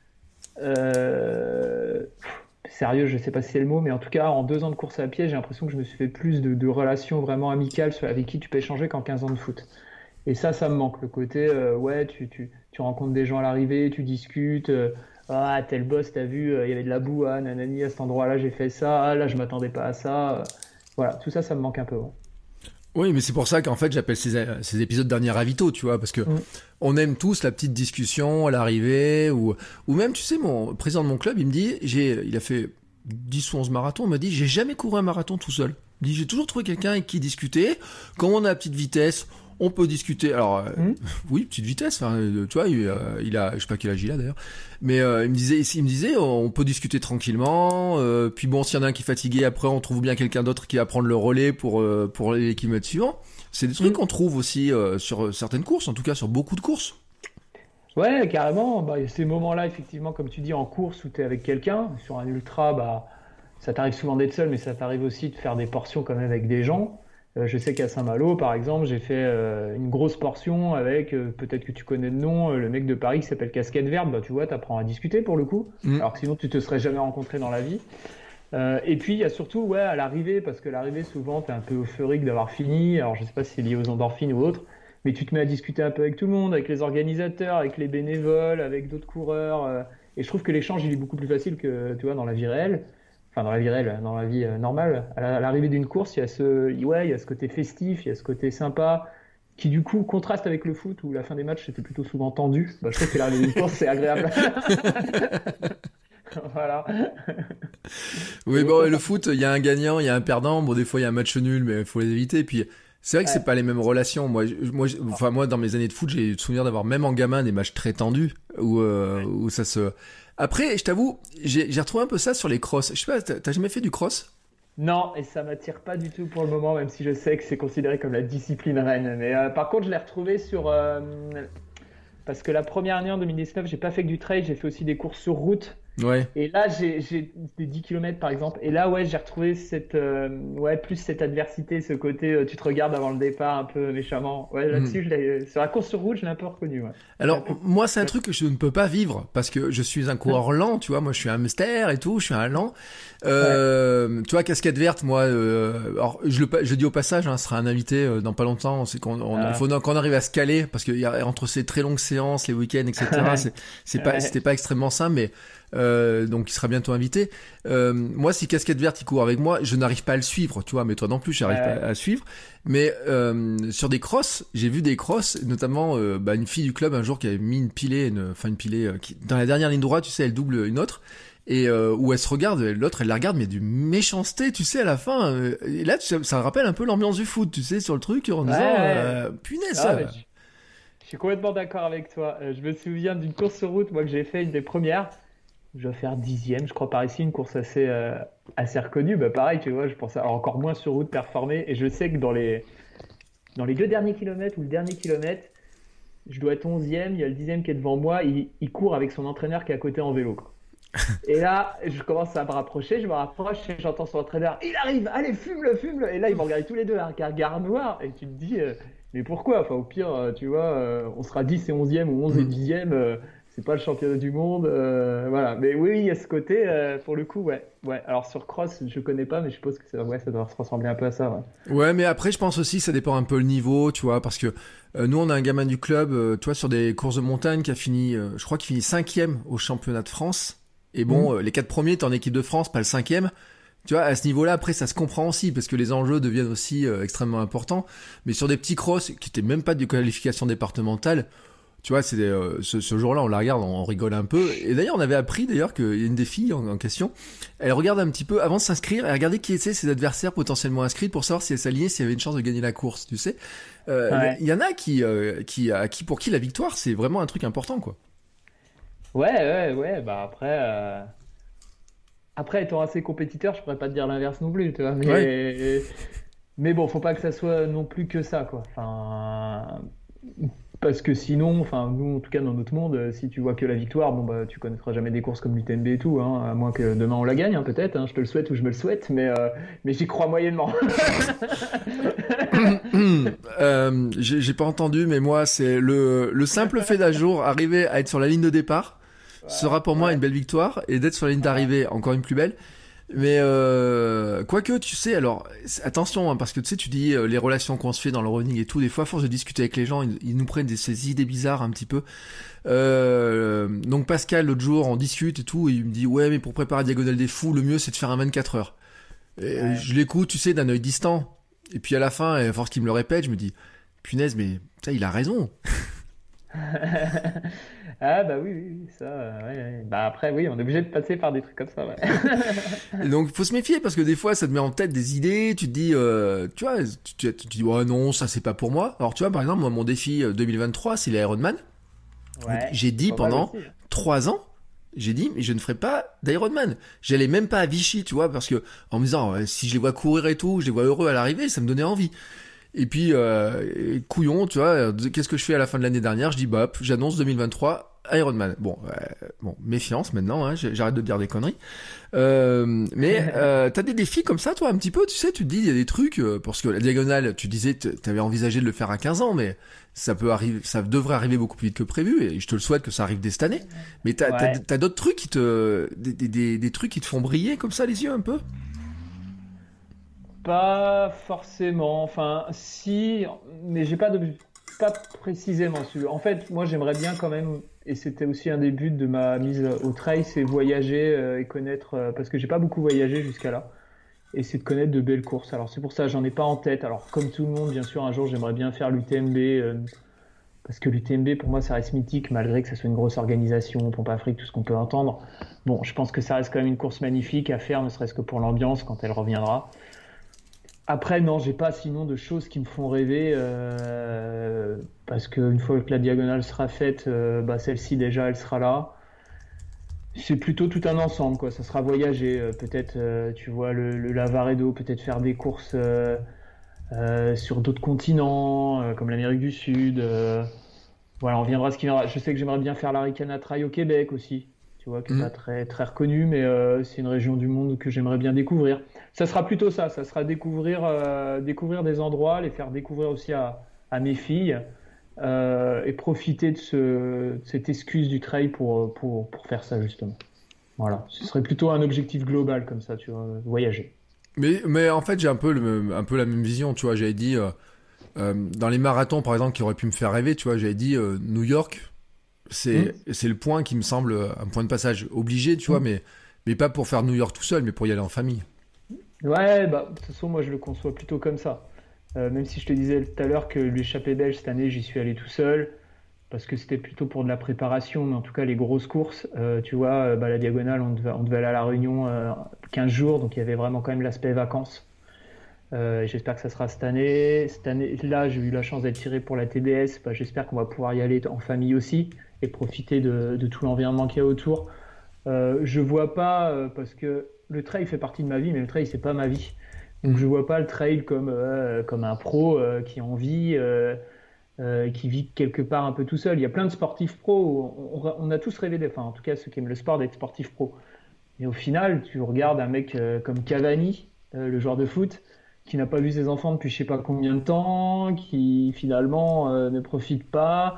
euh, sérieux, je sais pas si c'est le mot, mais en tout cas, en deux ans de course à pied, j'ai l'impression que je me suis fait plus de, de relations vraiment amicales avec qui tu peux échanger qu'en quinze ans de foot. Et ça, ça me manque. Le côté, euh, ouais, tu, tu, tu rencontres des gens à l'arrivée, tu discutes. Euh, ah, tel boss, t'as vu, il euh, y avait de la boue, ah, nanani, à cet endroit-là, j'ai fait ça. Ah, là, je m'attendais pas à ça. Euh, voilà, tout ça, ça me manque un peu. Ouais. Oui, mais c'est pour ça qu'en fait j'appelle ces, ces épisodes dernier ravito, tu vois, parce que mmh. on aime tous la petite discussion à l'arrivée, ou, ou même, tu sais, mon président de mon club, il me dit, j'ai, il a fait dix ou onze marathons, il m'a dit, j'ai jamais couru un marathon tout seul. Il dit, j'ai toujours trouvé quelqu'un avec qui discuter. Quand on a la petite vitesse, on peut discuter. Alors, mmh. euh, oui, petite vitesse. Hein, tu vois, il, euh, il a, je sais pas quel âge il a d'ailleurs, mais euh, il me disait, il me disait, on peut discuter tranquillement. Euh, puis bon, s'il y en a un qui est fatigué, après, on trouve bien quelqu'un d'autre qui va prendre le relais pour euh, pour les kilomètres suivants. C'est des trucs mmh. qu'on trouve aussi euh, sur certaines courses, en tout cas sur beaucoup de courses. Ouais, carrément. Bah, il y a ces moments-là, effectivement, comme tu dis, en course où tu es avec quelqu'un. Sur un ultra, bah, ça t'arrive souvent d'être seul, mais ça t'arrive aussi de faire des portions quand même avec des gens. Euh, je sais qu'à Saint-Malo, par exemple, j'ai fait euh, une grosse portion avec, euh, peut-être que tu connais le nom, euh, le mec de Paris qui s'appelle Casquette Verte. Bah, tu vois, tu apprends à discuter pour le coup, mmh. alors que sinon tu te serais jamais rencontré dans la vie. Euh, et puis il y a surtout ouais, à l'arrivée, parce que l'arrivée, souvent, tu es un peu euphorique d'avoir fini. Alors je sais pas si c'est lié aux endorphines ou autre, mais tu te mets à discuter un peu avec tout le monde, avec les organisateurs, avec les bénévoles, avec d'autres coureurs. Euh, et je trouve que l'échange, il est beaucoup plus facile que tu vois, dans la vie réelle. Enfin, dans la vie réelle, dans la vie euh, normale, à l'arrivée d'une course, il y a ce, ouais, il y a ce côté festif, il y a ce côté sympa, qui du coup contraste avec le foot où la fin des matchs c'était plutôt souvent tendu. Bah, je trouve que l'arrivée d'une course c'est agréable. Voilà. Oui, bon, le foot, il y a un gagnant, il y a un perdant. Bon, des fois il y a un match nul, mais il faut les éviter. Puis c'est vrai que ouais. c'est pas les mêmes relations. Moi, je, moi, je, enfin moi, dans mes années de foot, j'ai le souvenir d'avoir même en gamin des matchs très tendus où euh, où ça se. Après, je t'avoue, j'ai, j'ai retrouvé un peu ça sur les crosses. Je sais pas, t'as, t'as jamais fait du cross ? Non, et ça m'attire pas du tout pour le moment, même si je sais que c'est considéré comme la discipline reine. Mais euh, par contre, je l'ai retrouvé sur... Euh, parce que la première année, en deux mille dix-neuf, j'ai pas fait que du trail, j'ai fait aussi des courses sur route. Ouais. Et là, j'ai, j'ai des dix kilomètres par exemple. Et là, ouais, j'ai retrouvé cette, euh, ouais, plus cette adversité, ce côté, euh, tu te regardes avant le départ un peu méchamment. Ouais, là-dessus, mmh. je l'ai, sur la course sur route, je l'ai un peu reconnu. Ouais. Alors, peu... moi, c'est un truc que je ne peux pas vivre parce que je suis un coureur lent, tu vois. Moi, je suis un hamster et tout, je suis un lent. Euh, ouais. Tu vois, Casquette Verte, moi, euh, alors, je le, je dis au passage, hein, ce sera un invité euh, dans pas longtemps. C'est qu'on, on, ah. faut qu'on arrive à se caler parce qu'il y a entre ces très longues séances, les week-ends, et cetera. c'est, c'est pas, ouais. c'était pas extrêmement simple, mais. Euh, donc il sera bientôt invité. Euh, moi, si Casquette Verte il court avec moi, je n'arrive pas à le suivre, tu vois. Mais toi non plus, j'arrive ouais. pas à le suivre. Mais euh, sur des crosses, j'ai vu des crosses, notamment euh, bah, une fille du club un jour qui avait mis une pilée, une, enfin une pilée euh, qui, dans la dernière ligne droite, tu sais, elle double une autre. Et euh, où elle se regarde, l'autre elle la regarde, mais il y a du méchanceté, tu sais, à la fin. Euh, et là, ça, ça rappelle un peu l'ambiance du foot, tu sais, sur le truc, en disant, ouais. euh, punaise, ah, ça. Je, je suis complètement d'accord avec toi. Euh, je me souviens d'une course sur route, moi que j'ai fait une des premières. Je dois faire dixième, je crois, par ici, une course assez, euh, assez reconnue. Bah, pareil, tu vois, je pensais alors encore moins sur route performer. Et je sais que dans les, dans les deux derniers kilomètres ou le dernier kilomètre, je dois être onzième, il y a le dixième qui est devant moi, il, il court avec son entraîneur qui est à côté en vélo, quoi. Et là, je commence à me rapprocher, je me rapproche et j'entends son entraîneur. Il arrive, allez, fume-le, fume-le. Et là, ils m'ont regardé tous les deux avec un regard noir. Et tu te dis, euh, mais pourquoi ? Enfin, au pire, euh, tu vois, euh, on sera dix et onzième ou onze et dixième. Euh, c'est pas le championnat du monde, euh, voilà. Mais oui, il y a ce côté, euh, pour le coup, ouais. ouais. Alors sur cross, je connais pas, mais je suppose que ça, ouais, ça doit se ressembler un peu à ça, ouais. Ouais, mais après, je pense aussi, ça dépend un peu le niveau, tu vois, parce que euh, nous, on a un gamin du club, euh, tu vois, sur des courses de montagne, qui a fini, euh, je crois qu'il finit cinquième au championnat de France. Et bon, mmh. euh, les quatre premiers, t'es en équipe de France, pas le cinquième. Tu vois, à ce niveau-là, après, ça se comprend aussi, parce que les enjeux deviennent aussi euh, extrêmement importants. Mais sur des petits crosses, qui étaient même pas de qualification départementale, tu vois, c'est des, euh, ce, ce jour-là, on la regarde, on, on rigole un peu. Et d'ailleurs, on avait appris d'ailleurs qu'il y a une des filles en, en question, elle regarde un petit peu avant de s'inscrire, elle regardait qui étaient ses adversaires potentiellement inscrits pour savoir si elle s'alignait, s'il y avait une chance de gagner la course, tu sais. Euh, ouais. Il y en a qui, euh, qui, à qui, pour qui la victoire, c'est vraiment un truc important, quoi. Ouais, ouais, ouais. Bah après, euh... après étant assez compétiteur, je pourrais pas te dire l'inverse non plus, tu vois. Mais, ouais. mais bon, faut pas que ça soit non plus que ça, quoi. Enfin. Parce que sinon, enfin nous en tout cas dans notre monde, si tu vois que la victoire, bon bah tu connaîtras jamais des courses comme l'U T M B et tout, hein, à moins que demain on la gagne, hein, peut-être. Hein, je te le souhaite ou je me le souhaite, mais euh, mais j'y crois moyennement. euh, j'ai, j'ai pas entendu, mais moi c'est le le simple fait d'un jour arriver à être sur la ligne de départ ouais, sera pour ouais. moi une belle victoire, et d'être sur la ligne d'arrivée encore une plus belle. Mais euh, quoique, tu sais, alors attention, hein, parce que tu sais, tu dis euh, les relations qu'on se fait dans le running et tout, des fois, à force de discuter avec les gens, ils, ils nous prennent des, ces idées bizarres un petit peu. Euh, donc Pascal, l'autre jour, on discute et tout, et il me dit ouais, mais pour préparer la Diagonale des Fous, le mieux c'est de faire un vingt-quatre heures. Et ouais. Je l'écoute, tu sais, d'un œil distant. Et puis à la fin, à force qu'il me le répète, je me dis, punaise, mais ça, il a raison. Ah bah oui, oui, oui, ça, euh, ouais, ouais. Bah après, oui, on est obligé de passer par des trucs comme ça, ouais. Et donc, faut se méfier parce que des fois, ça te met en tête des idées. Tu te dis, euh, tu vois, tu, tu, tu te dis, ouais, non, ça, c'est pas pour moi. Alors, tu vois, par exemple, moi, mon défi deux mille vingt-trois, c'est l'Ironman. Ouais, J'ai dit pas mal pendant aussi. trois ans, j'ai dit, mais je ne ferai pas d'Ironman. J'allais même pas à Vichy, tu vois, parce que en me disant, ouais, si je les vois courir et tout, je les vois heureux à l'arrivée, ça me donnait envie. Et puis, euh, couillon, tu vois, qu'est-ce que je fais à la fin de l'année dernière? Je dis, bah, hop, j'annonce deux mille vingt-trois, Ironman. Bon, euh, bon, méfiance maintenant, hein, j'arrête de dire des conneries. Euh, mais euh, t'as des défis comme ça, toi, un petit peu, tu sais, tu te dis, il y a des trucs, euh, parce que la diagonale, tu disais, t'avais envisagé de le faire à quinze ans, mais ça peut arriver, ça devrait arriver beaucoup plus vite que prévu, et je te le souhaite que ça arrive dès cette année. Mais t'as, Ouais. t'as, t'as d'autres trucs qui te, des, des, des, des trucs qui te font briller comme ça les yeux un peu? Pas forcément, enfin, si, mais j'ai pas de, pas précisément celui. En fait, moi, j'aimerais bien quand même, et c'était aussi un des buts de ma mise au trail, c'est voyager euh, et connaître, euh, parce que j'ai pas beaucoup voyagé jusqu'à là, et c'est de connaître de belles courses. Alors c'est pour ça, j'en ai pas en tête. Alors comme tout le monde, bien sûr, un jour, j'aimerais bien faire l'U T M B, euh, parce que l'U T M B, pour moi, ça reste mythique, malgré que ça soit une grosse organisation, Pompe Afrique, tout ce qu'on peut entendre. Bon, je pense que ça reste quand même une course magnifique à faire, ne serait-ce que pour l'ambiance, quand elle reviendra. Après, non, j'ai pas sinon de choses qui me font rêver, euh, parce qu'une fois que la diagonale sera faite, euh, bah, celle-ci déjà, elle sera là. C'est plutôt tout un ensemble, quoi. Ça sera voyager, euh, peut-être, euh, tu vois, le, le Lavaredo, peut-être faire des courses euh, euh, sur d'autres continents, euh, comme l'Amérique du Sud. euh. Voilà, on viendra ce qui viendra. Je sais que j'aimerais bien faire l'Aricana Trail au Québec aussi, tu vois, qui n'est Mhm. pas très, très reconnu, mais euh, c'est une région du monde que j'aimerais bien découvrir. Ça sera plutôt ça, ça sera découvrir, euh, découvrir des endroits, les faire découvrir aussi à, à mes filles, euh, et profiter de, ce, de cette excuse du trail pour, pour, pour faire ça justement. Voilà, ce serait plutôt un objectif global comme ça, tu vois, voyager. Mais, mais en fait, j'ai un peu, le, un peu la même vision, tu vois. J'avais dit, euh, euh, dans les marathons, par exemple, qui auraient pu me faire rêver, tu vois, j'avais dit euh, New York, c'est, Mm. c'est le point qui me semble un point de passage obligé, tu vois, Mm. mais, mais pas pour faire New York tout seul, mais pour y aller en famille. Ouais, bah, de toute façon, moi je le conçois plutôt comme ça. Euh, même si je te disais tout à l'heure que l'échappée belge cette année, j'y suis allé tout seul, parce que c'était plutôt pour de la préparation, mais en tout cas les grosses courses, euh, tu vois, euh, bah, la diagonale, on devait, on devait aller à La Réunion euh, quinze jours, donc il y avait vraiment quand même l'aspect vacances. Euh, j'espère que ça sera cette année. Cette année-là, j'ai eu la chance d'être tiré pour la T B S, bah, j'espère qu'on va pouvoir y aller en famille aussi, et profiter de, de tout l'environnement qu'il y a autour. Euh, je vois pas, euh, parce que le trail fait partie de ma vie, mais le trail, c'est pas ma vie. Donc je vois pas le trail comme, euh, comme un pro euh, qui en vit, euh, euh, qui vit quelque part un peu tout seul. Il y a plein de sportifs pros, on, on- on a tous rêvé d'être, enfin en tout cas ceux qui aiment le sport, d'être sportif pro. Et au final, tu regardes un mec euh, comme Cavani, euh, le joueur de foot, qui n'a pas vu ses enfants depuis je sais pas combien de temps, qui finalement euh, ne profite pas.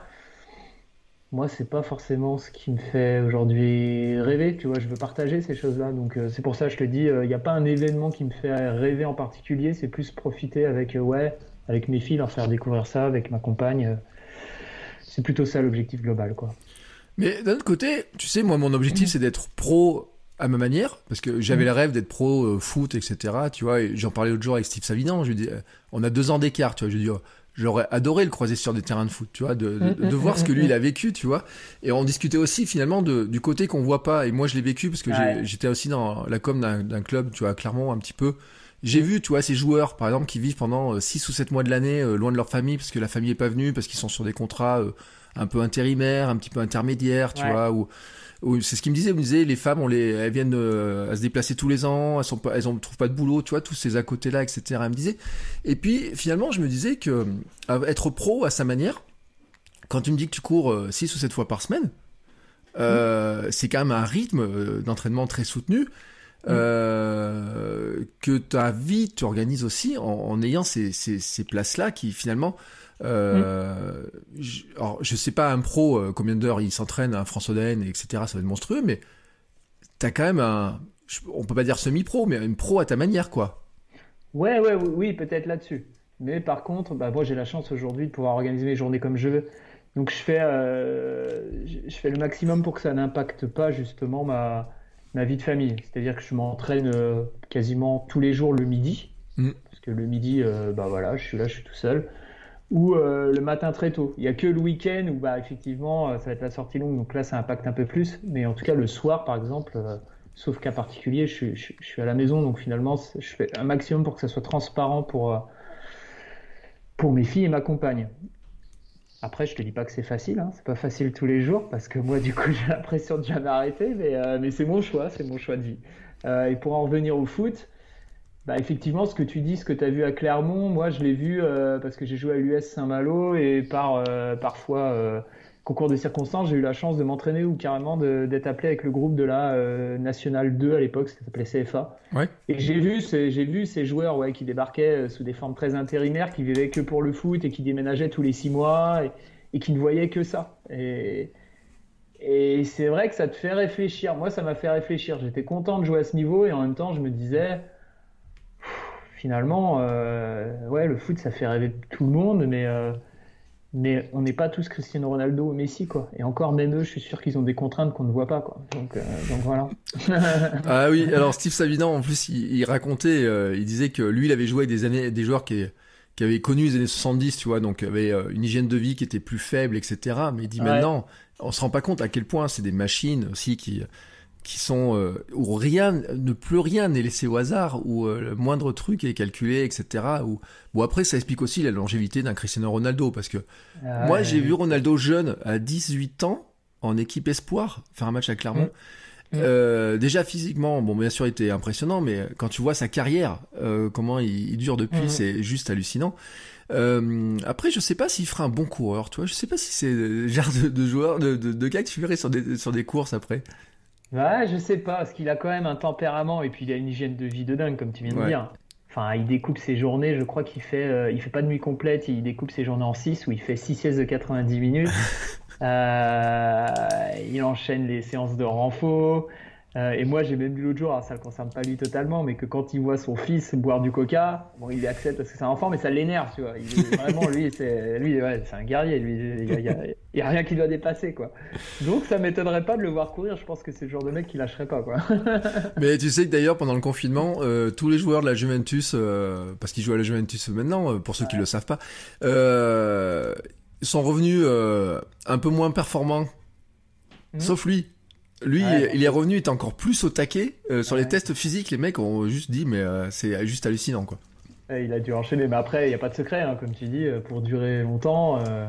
Moi, c'est pas forcément ce qui me fait aujourd'hui rêver, tu vois, je veux partager ces choses-là. Donc euh, c'est pour ça que je te dis, il n'y a pas un événement qui me fait rêver en particulier, c'est plus profiter avec, euh, ouais, avec mes filles, leur faire découvrir ça, avec ma compagne. euh, c'est plutôt ça l'objectif global, quoi. Mais d'un autre côté, tu sais, moi, mon objectif, c'est d'être pro à ma manière, parce que j'avais Mhm. le rêve d'être pro euh, foot, et cetera. Tu vois, et j'en parlais l'autre jour avec Steve Savidan. Je lui dis, euh, on a deux ans d'écart, tu vois. Je lui dis, oh, j'aurais adoré le croiser sur des terrains de foot, tu vois, de, de, de voir ce que lui il a vécu, tu vois. Et on discutait aussi finalement de, du côté qu'on voit pas. Et moi, je l'ai vécu parce que j'ai- Ouais. j'étais aussi dans la com d'un, d'un club, tu vois, à Clermont un petit peu. J'ai vu, tu vois, ces joueurs, par exemple, qui vivent pendant six ou sept mois de l'année euh, loin de leur famille parce que la famille est pas venue, parce qu'ils sont sur des contrats euh, un peu intérimaires, un petit peu intermédiaires, tu Ouais. vois, ou ou c'est ce qu'il me disait, il me disait les femmes on les elles viennent euh, à se déplacer tous les ans, elles sont pas elles ont trouvent pas de boulot, tu vois, tous ces à côté là, etc. Elle me disait. Et puis finalement je me disais que euh, être pro à sa manière, quand tu me dis que tu cours six ou sept fois par semaine, euh, c'est quand même un rythme euh, d'entraînement très soutenu. Euh, que ta vie tu organises aussi en, en ayant ces, ces, ces places là qui finalement euh, je, alors je sais pas un pro euh, combien d'heures il s'entraîne, un François Daen, etc. Ça va être monstrueux, mais t'as quand même un, je- on peut pas dire semi-pro, mais une pro à ta manière, quoi. Ouais, ouais, oui, oui, peut-être là-dessus. Mais par contre, bah, moi j'ai la chance aujourd'hui de pouvoir organiser mes journées comme je veux. Donc je fais, euh, je je fais le maximum pour que ça n'impacte pas justement ma, ma vie de famille. C'est-à-dire que je m'entraîne euh, quasiment tous les jours le midi. mmh. parce que le midi, euh, bah voilà, je suis là, je suis tout seul. Ou euh, le matin très tôt. Il n'y a que le week-end où bah, effectivement ça va être la sortie longue, donc là ça impacte un peu plus. Mais en tout cas le soir par exemple, euh, sauf cas particulier, je suis, je, je suis à la maison, donc finalement je fais un maximum pour que ça soit transparent pour, euh, pour mes filles et ma compagne. Après je te dis pas que c'est facile, hein. C'est pas facile tous les jours parce que moi du coup j'ai l'impression de jamais arrêter, mais, euh, mais c'est mon choix, c'est mon choix de vie. Euh, et pour en revenir au foot, bah effectivement, ce que tu dis, ce que tu as vu à Clermont, moi je l'ai vu euh, parce que j'ai joué à l'U S Saint-Malo et par euh, parfois euh, concours de circonstances, j'ai eu la chance de m'entraîner ou carrément de, d'être appelé avec le groupe de la euh, Nationale deux à l'époque, ça s'appelait C F A. Ouais. Et j'ai vu, ces, j'ai vu ces joueurs ouais, qui débarquaient sous des formes très intérimaires, qui vivaient que pour le foot et qui déménageaient tous les six mois et, et qui ne voyaient que ça. Et, et c'est vrai que ça te fait réfléchir. Moi, ça m'a fait réfléchir. J'étais content de jouer à ce niveau et en même temps, je me disais... Finalement, euh, ouais, le foot, ça fait rêver tout le monde, mais, euh, mais on n'est pas tous Cristiano Ronaldo ou Messi, quoi. Et encore, même eux, je suis sûr qu'ils ont des contraintes qu'on ne voit pas, quoi. Donc, euh, donc voilà. Ah oui, alors Steve Savidan, en plus, il, il racontait, euh, il disait que lui, il avait joué avec des, années, des joueurs qui, qui avaient connu les années soixante-dix, tu vois, donc avait euh, une hygiène de vie qui était plus faible, et cetera. Mais il dit ouais. Maintenant, on se rend pas compte à quel point c'est des machines aussi qui... qui sont euh, où rien ne plus rien n'est laissé au hasard, où euh, le moindre truc est calculé, et cetera. Où bon après ça explique aussi la longévité d'un Cristiano Ronaldo parce que ah, moi ouais. j'ai vu Ronaldo jeune à dix-huit ans en équipe espoir faire un match à Clermont. Mmh. Euh, déjà physiquement, bon bien sûr il était impressionnant, mais quand tu vois sa carrière, euh, comment il, il dure depuis, mmh. c'est juste hallucinant. Euh, après, je sais pas s'il fera un bon coureur, tu vois. Je sais pas si c'est le genre de, de joueur, de, de, de gars que tu verrais sur des sur des courses après. Ouais, je sais pas, parce qu'il a quand même un tempérament et puis il a une hygiène de vie de dingue, comme tu viens de ouais. dire. Enfin, il découpe ses journées, je crois qu'il fait, euh, il fait pas de nuit complète, il découpe ses journées en six, où il fait six siestes de quatre-vingt-dix minutes. euh, il enchaîne les séances de renfo. Euh, et moi, j'ai même vu l'autre jour, alors ça le concerne pas lui totalement, mais que quand il voit son fils boire du coca, bon, il accepte parce que c'est un enfant, mais ça l'énerve, tu vois. Il est, vraiment, lui, c'est, lui, ouais, c'est un guerrier, lui. Il y a, il y a, il y a rien qui doit dépasser, quoi. Donc, ça m'étonnerait pas de le voir courir. Je pense que c'est le genre de mec qui lâcherait pas, quoi. Mais tu sais que d'ailleurs, pendant le confinement, euh, tous les joueurs de la Juventus, euh, parce qu'ils jouent à la Juventus maintenant, euh, pour ceux ouais. qui le savent pas, euh, sont revenus euh, un peu moins performants, mmh. sauf lui. Lui, ouais, il est revenu, il était encore plus au taquet. Euh, sur ouais. les tests physiques, les mecs ont juste dit, mais euh, c'est juste hallucinant, quoi. Il a dû enchaîner, mais après, il n'y a pas de secret, hein, comme tu dis, pour durer longtemps. Euh,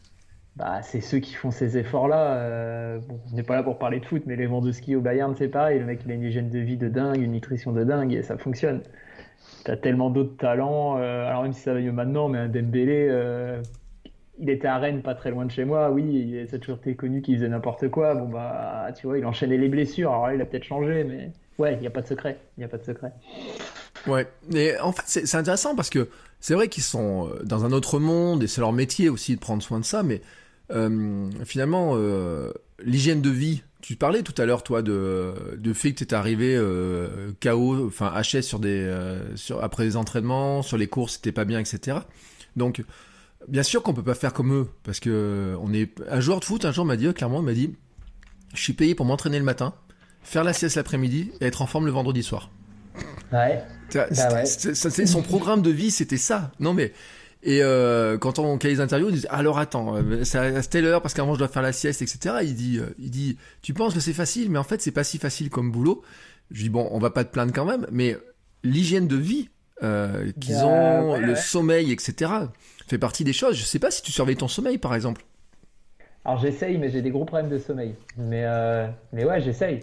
bah, c'est ceux qui font ces efforts-là. Euh, bon, on n'est pas là pour parler de foot, mais les Lewandowski au Bayern, c'est pareil. Le mec, il a une hygiène de vie de dingue, une nutrition de dingue, et ça fonctionne. T'as tellement d'autres talents. Euh, alors même si ça va mieux maintenant, mais un Dembélé... Euh, il était à Rennes, pas très loin de chez moi, oui, ça a toujours été connu qu'il faisait n'importe quoi. Bon, bah, tu vois, il enchaînait les blessures. Alors là, il a peut-être changé, mais ouais, il n'y a pas de secret. Il n'y a pas de secret. Ouais, et en fait, c'est, c'est intéressant parce que c'est vrai qu'ils sont dans un autre monde et c'est leur métier aussi de prendre soin de ça, mais euh, finalement, euh, l'hygiène de vie, tu parlais tout à l'heure, toi, de, de fait que tu étais arrivé euh, K O, enfin, H S sur des, euh, sur, après les entraînements, sur les courses, c'était pas bien, et cetera. Donc, bien sûr qu'on peut pas faire comme eux, parce que on est un joueur de foot. Un jour m'a dit, clairement, il m'a dit, je suis payé pour m'entraîner le matin, faire la sieste l'après-midi et être en forme le vendredi soir. Ouais. Ça, bah ouais. C'est, c'est, c'est son programme de vie, c'était ça. Non mais et euh, quand on fait les interviews, on dit alors attends, c'est à telle heure parce qu'avant je dois faire la sieste, et cetera. Il dit, il dit, tu penses que c'est facile, mais en fait c'est pas si facile comme boulot. Je dis bon, on va pas te plaindre quand même, mais l'hygiène de vie euh, qu'ils bah, ont, ouais, le ouais. sommeil, et cetera fait partie des choses. Je sais pas si tu surveilles ton sommeil, par exemple. Alors j'essaye, mais j'ai des gros problèmes de sommeil. Mais, euh, mais ouais, j'essaye.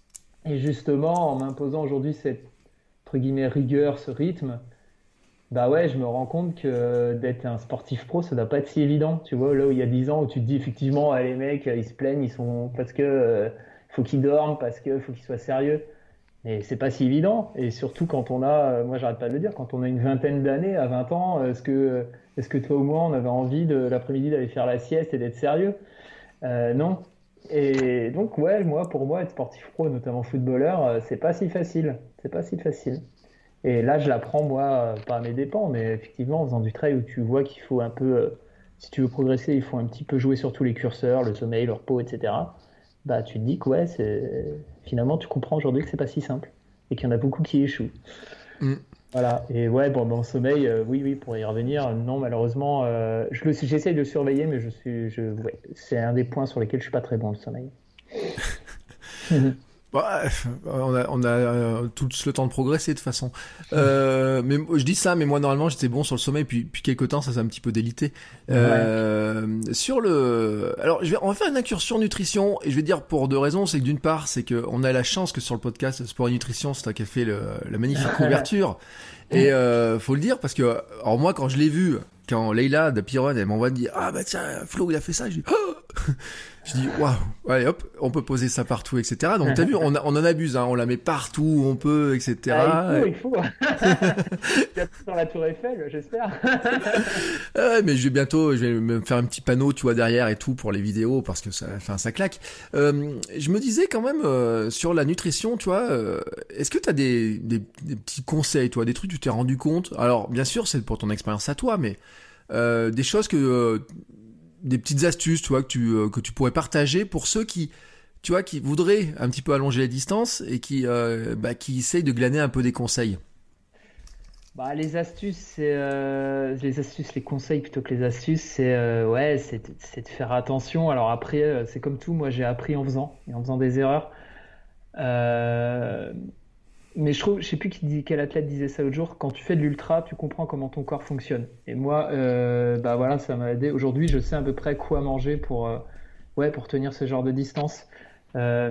Et justement, en m'imposant aujourd'hui cette, entre guillemets, rigueur, ce rythme, bah ouais, je me rends compte que d'être un sportif pro, ça doit pas être si évident. Tu vois, là où il y a dix ans, où tu te dis effectivement, ah, les mecs, ils se plaignent, ils sont parce que euh, faut qu'ils dorment, parce que faut qu'ils soient sérieux. Et c'est pas si évident. Et surtout quand on a, moi j'arrête pas de le dire, quand on a une vingtaine d'années, à vingt ans, est-ce que, est-ce que toi ou moi, on avait envie de l'après-midi d'aller faire la sieste et d'être sérieux ? euh, Non. Et donc ouais, moi pour moi être sportif pro, notamment footballeur, c'est pas si facile. C'est pas si facile. Et là je l'apprends moi, pas à mes dépens, mais effectivement en faisant du trail où tu vois qu'il faut un peu, si tu veux progresser, il faut un petit peu jouer sur tous les curseurs, le sommeil, le repos, et cetera. Bah tu te dis que ouais, c'est... finalement tu comprends aujourd'hui que c'est pas si simple et qu'il y en a beaucoup qui échouent. Mm. Voilà. Et ouais, bon, mon sommeil, euh, oui, oui, pour y revenir, non, malheureusement, euh, je le, j'essaye de le surveiller, mais je suis, je, ouais, c'est un des points sur lesquels je suis pas très bon, le sommeil. Bah, on a, on a euh, tout le temps de progresser de toute façon. Euh, mais je dis ça, mais moi normalement j'étais bon sur le sommeil, puis puis quelques temps ça s'est un petit peu délité. Euh, ouais. Sur le, alors je vais, on va faire une incursion nutrition et je vais dire pour deux raisons. C'est que d'une part, c'est que on a la chance que sur le podcast Sport et Nutrition, c'est toi qui as fait le, la magnifique couverture. Et euh, faut le dire parce que, alors moi quand je l'ai vu, quand Leïla de Piron elle m'envoie dire ah bah tiens Flo il a fait ça, je dis oh je dis waouh, allez hop, on peut poser ça partout, et cetera. Donc t'as vu, on, a, on en abuse, hein, on la met partout où on peut, et cetera. Ah, il faut, il faut. Il y a tout dans la Tour Eiffel, j'espère. Ouais, mais je vais bientôt, je vais me faire un petit panneau, tu vois, derrière et tout pour les vidéos parce que ça, enfin, ça claque. Euh, je me disais quand même euh, sur la nutrition, tu vois, euh, est-ce que t'as des, des, des petits conseils, toi, des trucs que tu t'es rendu compte? Alors bien sûr, c'est pour ton expérience à toi, mais euh, des choses que euh, des petites astuces, tu vois, que tu euh, que tu pourrais partager pour ceux qui, tu vois, qui voudraient un petit peu allonger la distance et qui euh, bah, qui essayent de glaner un peu des conseils. Bah, les astuces, c'est euh, les astuces, les conseils plutôt que les astuces, c'est euh, ouais, c'est c'est de faire attention. Alors après, euh, c'est comme tout, moi j'ai appris en faisant et en faisant des erreurs. Euh, mais je trouve, je sais plus qui dit, quel athlète disait ça l'autre jour. Quand tu fais de l'ultra, tu comprends comment ton corps fonctionne. Et moi, euh, bah voilà, ça m'a aidé. Aujourd'hui, je sais à peu près quoi manger pour euh, ouais pour tenir ce genre de distance. Euh,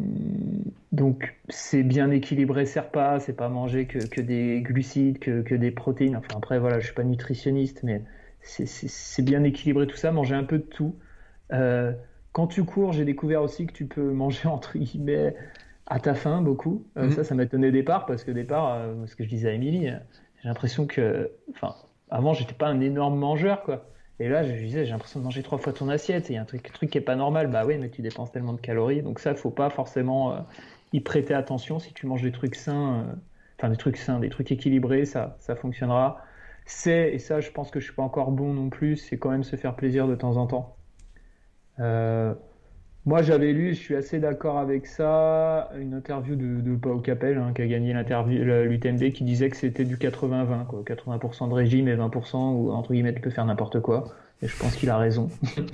donc c'est bien équilibré ces repas, c'est pas manger que, que des glucides, que, que des protéines. Enfin après voilà, je suis pas nutritionniste, mais c'est, c'est, c'est bien équilibré tout ça, manger un peu de tout. Euh, quand tu cours, j'ai découvert aussi que tu peux manger entre guillemets à ta faim beaucoup. Euh, mmh. Ça, ça m'a étonné au départ parce que au départ, euh, ce que je disais à Émilie, euh, j'ai l'impression que, enfin, avant j'étais pas un énorme mangeur quoi. Et là, je lui disais, j'ai l'impression de manger trois fois ton assiette. Il y a un truc, truc qui est pas normal. Bah oui, mais tu dépenses tellement de calories. Donc ça, faut pas forcément euh, y prêter attention. Si tu manges des trucs sains, euh, enfin des trucs sains, des trucs équilibrés, ça, ça fonctionnera. C'est, et ça, je pense que je suis pas encore bon non plus, c'est quand même se faire plaisir de temps en temps. Euh, moi, j'avais lu, je suis assez d'accord avec ça, une interview de, de Pau Capel, hein, qui a gagné l'interview, l'U T M B, qui disait que c'était du quatre-vingts vingt, quoi. quatre-vingts pour cent de régime et vingt pour cent où, entre guillemets, tu peux faire n'importe quoi. Et je pense qu'il a raison.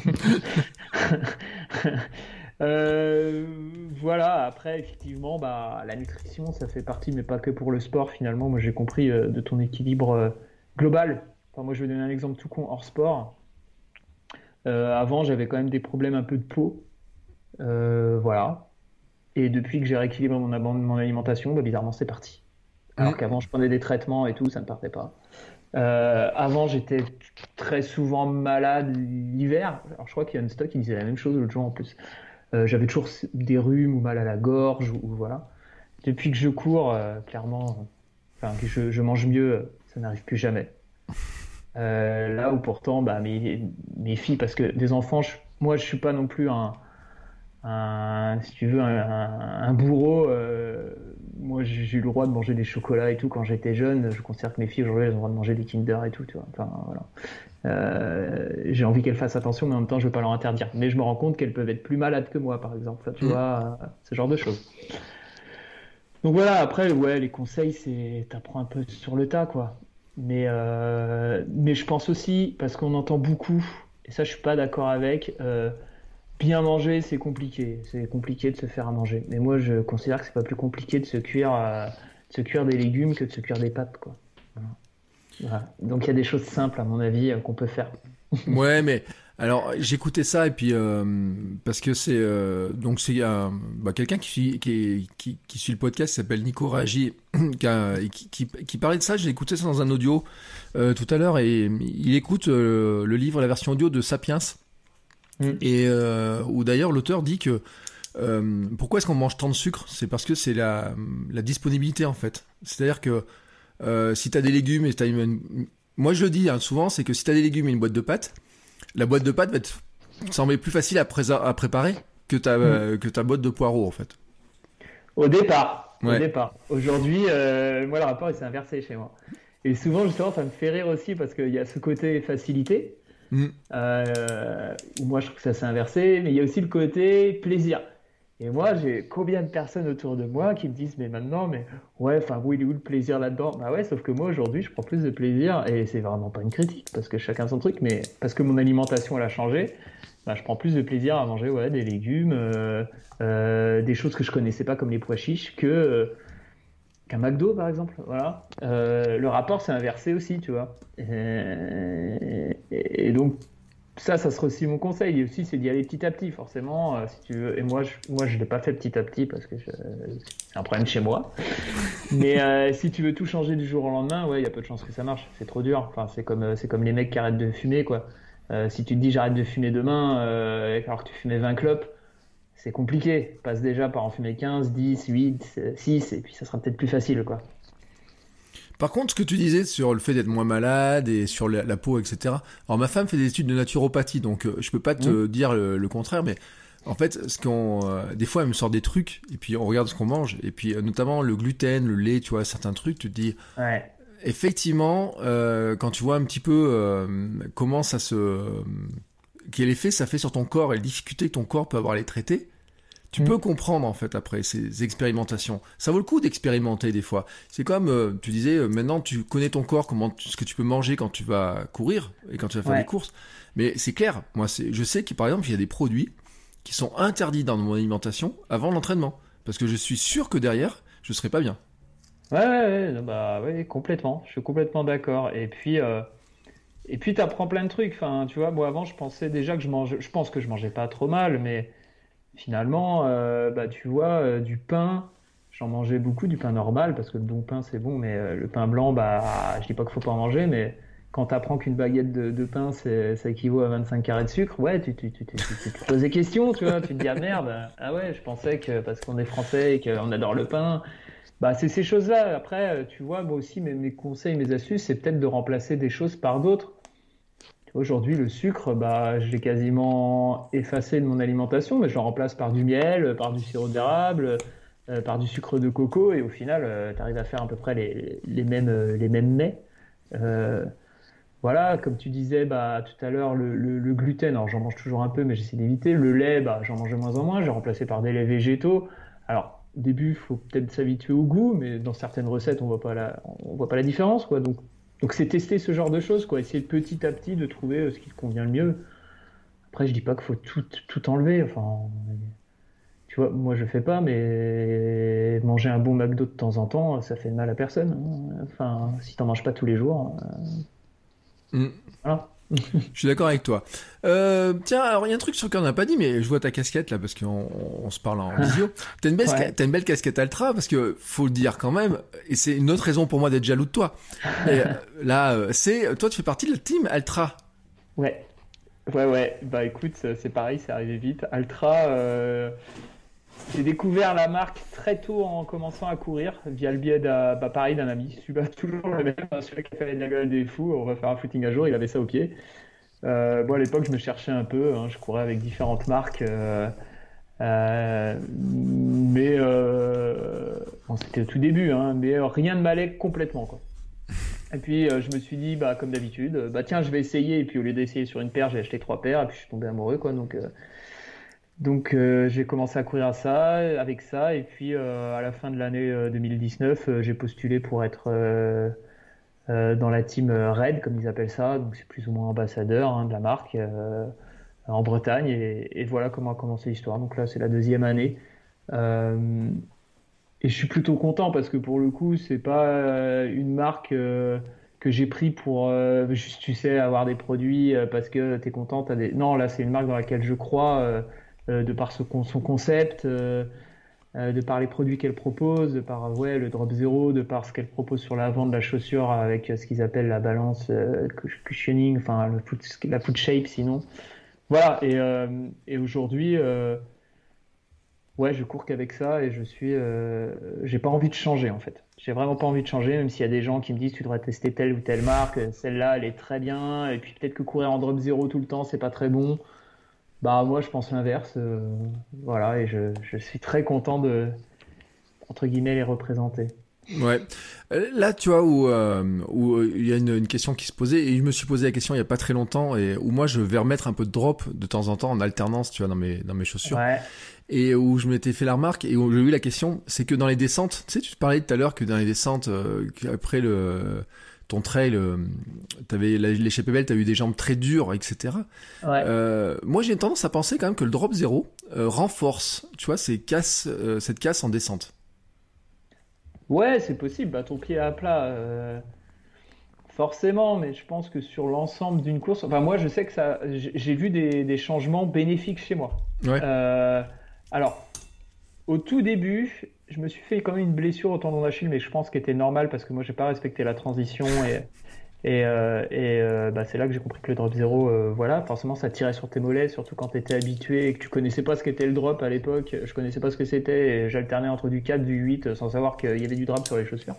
euh, voilà, après, effectivement, bah, la nutrition, ça fait partie, mais pas que pour le sport, finalement. Moi, j'ai compris euh, de ton équilibre euh, global. Enfin, moi, je vais donner un exemple tout con hors sport. Euh, avant, j'avais quand même des problèmes un peu de peau. Euh, voilà. Et depuis que j'ai rééquilibré mon, mon alimentation, bah, bizarrement, c'est parti. Alors mmh. qu'avant, je prenais des traitements et tout, ça ne partait pas. Euh, avant, j'étais très souvent malade l'hiver. Alors, je crois qu'il y a une stock qui disait la même chose l'autre jour en plus. Euh, j'avais toujours des rhumes ou mal à la gorge ou, ou voilà. Depuis que je cours, euh, clairement, enfin que je, je mange mieux, ça n'arrive plus jamais. Euh, là où pourtant, bah, mes, mes filles, parce que des enfants, je, moi, je suis pas non plus un Un, si tu veux, un, un, un bourreau. Euh, moi, j'ai eu le droit de manger des chocolats et tout quand j'étais jeune. Je considère que mes filles aujourd'hui, elles ont le droit de manger des Kinder et tout, tu vois. Enfin, voilà. Euh, j'ai envie qu'elles fassent attention, mais en même temps, je veux pas leur interdire. Mais je me rends compte qu'elles peuvent être plus malades que moi, par exemple. Enfin, tu mmh. vois, euh, ce genre de choses. Donc voilà. Après, ouais, les conseils, c'est t'apprends un peu sur le tas, quoi. Mais, euh, mais je pense aussi, parce qu'on entend beaucoup, et ça, je suis pas d'accord avec. Euh, Bien manger, c'est compliqué. C'est compliqué de se faire à manger. Mais moi, je considère que c'est pas plus compliqué de se cuire, euh, de se cuire des légumes que de se cuire des pâtes, quoi. Voilà. Voilà. Donc il y a des choses simples, à mon avis, euh, qu'on peut faire. Ouais, mais alors j'écoutais ça et puis euh, parce que c'est euh, donc c'est euh, bah, quelqu'un qui, qui qui qui suit le podcast, qui s'appelle Nico Raggi, qui, a, qui, qui qui parlait de ça. J'ai écouté ça dans un audio euh, tout à l'heure et il écoute euh, le livre, la version audio de Sapiens. Et euh, où d'ailleurs l'auteur dit que euh, pourquoi est-ce qu'on mange tant de sucre ? C'est parce que c'est la, la disponibilité en fait. C'est-à-dire que euh, si tu as des légumes et t'as une, une... Moi je le dis hein, souvent, c'est que si tu as des légumes et une boîte de pâtes, la boîte de pâtes va te sembler plus facile à, pré- à préparer que ta, mmh. euh, que ta boîte de poireaux en fait. Au départ. Ouais. Au départ. Aujourd'hui, euh, moi le rapport il s'est inversé chez moi. Et souvent justement ça me fait rire aussi parce qu'il y a ce côté facilité. Mmh. Euh, où moi je trouve que ça s'est inversé, mais il y a aussi le côté plaisir. Et moi, j'ai combien de personnes autour de moi qui me disent, mais maintenant, mais ouais, enfin, où il est où le plaisir là-dedans? Bah ouais, sauf que moi, aujourd'hui, je prends plus de plaisir, et c'est vraiment pas une critique, parce que chacun son truc, mais parce que mon alimentation, elle a changé, bah, je prends plus de plaisir à manger, ouais, des légumes, euh, euh, des choses que je connaissais pas, comme les pois chiches, que, euh, qu'un McDo, par exemple, voilà. Euh, le rapport s'est inversé aussi, tu vois. Et, et- et donc, ça, ça serait aussi mon conseil. Et aussi, c'est d'y aller petit à petit, forcément, euh, si tu veux. Et moi, je, moi, je l'ai pas fait petit à petit parce que je- c'est un problème chez moi. Mais euh, si tu veux tout changer du jour au lendemain, ouais, il y a peu de chances que ça marche. C'est trop dur. Enfin, c'est comme, euh, c'est comme les mecs qui arrêtent de fumer, quoi. Euh, si tu te dis j'arrête de fumer demain, euh, alors que tu fumais vingt clopes, c'est compliqué. Passe déjà par en fumer quinze, dix, huit, six, et puis ça sera peut-être plus facile, quoi. Par contre, ce que tu disais sur le fait d'être moins malade et sur la, la peau, et cetera. Alors ma femme fait des études de naturopathie, donc euh, je peux pas te Mmh. dire le, le contraire, mais en fait, ce qu'on, euh, des fois, elle me sort des trucs et puis on regarde ce qu'on mange et puis euh, notamment le gluten, le lait, tu vois, certains trucs, tu te dis Ouais. effectivement, euh, quand tu vois un petit peu euh, comment ça se, euh, quel effet ça fait sur ton corps et les difficultés que ton corps peut avoir à les traiter. Tu Mm. peux comprendre en fait après ces expérimentations. Ça vaut le coup d'expérimenter des fois. C'est comme euh, tu disais, euh, maintenant tu connais ton corps, comment tu- ce que tu peux manger quand tu vas courir et quand tu vas faire Ouais. des courses. Mais c'est clair, moi c'est, je sais que par exemple il y a des produits qui sont interdits dans mon alimentation avant l'entraînement parce que je suis sûr que derrière je serai pas bien. Ouais, ouais, ouais, non, bah, ouais, complètement. Je suis complètement d'accord. Et puis, euh, et puis, t'apprends plein de trucs. Enfin, tu vois, moi, avant, je pensais déjà que je mangeais, je pense que je mangeais pas trop mal, mais finalement, euh, bah, tu vois, euh, du pain, j'en mangeais beaucoup, du pain normal, parce que le bon pain, c'est bon, mais euh, le pain blanc, bah, je dis pas qu'il faut pas en manger, mais quand t'apprends qu'une baguette de, de pain, c'est, ça équivaut à vingt-cinq carrés de sucre, ouais, tu, tu, tu, tu, tu- tu te poses des questions, tu vois, tu te dis, ah merde, ah ouais, je pensais que parce qu'on est français et qu'on adore le pain, bah, c'est ces choses-là. Après, euh, tu vois, moi aussi, mes, mes conseils, mes astuces, c'est peut-être de remplacer des choses par d'autres. Tu vois, aujourd'hui, le sucre, bah, je l'ai quasiment effacé de mon alimentation, mais je le remplace par du miel, par du sirop d'érable, euh, par du sucre de coco, et au final, tu arrives à faire à peu près les, les mêmes, euh, les mêmes mets. Euh, voilà, comme tu disais bah, tout à l'heure, le, le- le gluten, alors j'en mange toujours un peu, mais j'essaie d'éviter. Le lait, bah, j'en mange de moins en moins, j'ai remplacé par des laits végétaux. Alors, au début, il faut peut-être s'habituer au goût, mais dans certaines recettes, on voit pas la, on voit pas la différence, quoi. Donc, donc c'est tester ce genre de choses, quoi. Essayer petit à petit de trouver euh, ce qui te convient le mieux. Après, je dis pas qu'il faut tout, tout enlever. Enfin, tu vois, moi je fais pas, mais manger un bon McDo de temps en temps, ça fait de mal à personne, hein. Enfin, si t'en manges pas tous les jours, euh, Mm. voilà. Je suis d'accord avec toi. Euh, tiens, alors il y a un truc sur lequel on n'a pas dit, mais je vois ta casquette là parce qu'on on se parle en visio. T'as une belle, Ouais. t'as une belle casquette Altra parce que faut le dire quand même, et c'est une autre raison pour moi d'être jaloux de toi. Et, euh, là, euh, c'est toi, tu fais partie de la team Altra. Ouais, ouais, ouais. Bah écoute, c'est c'est pareil, c'est arrivé vite. Altra, euh, j'ai découvert la marque très tôt en commençant à courir, via le biais d'un, bah, pareil, d'un ami. Celui-là, toujours le même, hein, celui qui fait de la gueule des fous. On va faire un footing un jour, il avait ça au pied. Euh, bon, à l'époque, je me cherchais un peu, hein, je courais avec différentes marques. euh, euh, mais euh, bon, c'était au tout début, hein, mais euh, rien ne m'allait complètement, quoi. Et puis euh, je me suis dit, bah, comme d'habitude, euh, bah tiens, je vais essayer. Et puis au lieu d'essayer sur une paire, j'ai acheté trois paires. Et puis je suis tombé amoureux, quoi. Donc, euh, donc euh, j'ai commencé à courir à ça, avec ça. Et puis euh, à la fin de l'année euh, deux mille dix-neuf, euh, j'ai postulé pour être euh, euh, dans la team euh, Red, comme ils appellent ça. Donc c'est plus ou moins ambassadeur, hein, de la marque euh, en Bretagne. Et, et voilà comment a commencé l'histoire. Donc là, c'est la deuxième année. Euh, et je suis plutôt content parce que pour le coup, c'est pas euh, une marque euh, que j'ai pris pour euh, juste, tu sais, avoir des produits euh, parce que t'es content. T'as des... Non, là, c'est une marque dans laquelle je crois euh, euh, de par ce con- son concept, euh, euh, de par les produits qu'elle propose, de par euh, ouais, le drop zéro, de par ce qu'elle propose sur l'avant de la chaussure avec euh, ce qu'ils appellent la balance euh, cushioning, enfin le foot, la foot shape sinon. Voilà, et, euh, et aujourd'hui. Euh, Ouais, je cours qu'avec ça et je suis, euh, j'ai pas envie de changer en fait. J'ai vraiment pas envie de changer, même s'il y a des gens qui me disent tu devrais tester telle ou telle marque, celle-là elle est très bien, et puis peut-être que courir en drop zéro tout le temps c'est pas très bon. Bah moi je pense l'inverse, euh, voilà, et je, je suis très content de, entre guillemets, les représenter. Ouais. Là, tu vois, où euh, où il y a une, une question qui se posait, et je me suis posé la question il y a pas très longtemps, et où moi je vais remettre un peu de drop de temps en temps en alternance, tu vois, dans mes dans mes chaussures. Ouais. Et où je m'étais fait la remarque, et où j'ai eu la question, c'est que dans les descentes, tu sais, tu te parlais tout à l'heure que dans les descentes, euh, après le ton trail, euh, t'avais l'échappée belle, t'as eu des jambes très dures, et cetera. Ouais. Euh, moi, j'ai une tendance à penser quand même que le drop zéro euh, renforce, tu vois, ces casses, euh, cette casse en descente. Ouais, c'est possible. Bah, ton pied est à plat, euh, forcément, mais je pense que sur l'ensemble d'une course, enfin moi, je sais que ça, j'ai j'ai vu des, des changements bénéfiques chez moi. Ouais. Euh, alors, au tout début, je me suis fait quand même une blessure au tendon d'Achille, mais je pense qu'elle était normale parce que moi, j'ai pas respecté la transition et et, euh, et euh, bah, c'est là que j'ai compris que le drop zéro, euh, voilà, forcément, ça tirait sur tes mollets, surtout quand tu étais habitué et que tu connaissais pas ce qu'était le drop à l'époque. Je connaissais pas ce que c'était et j'alternais entre du quatre, du huit, sans savoir qu'il y avait du drop sur les chaussures.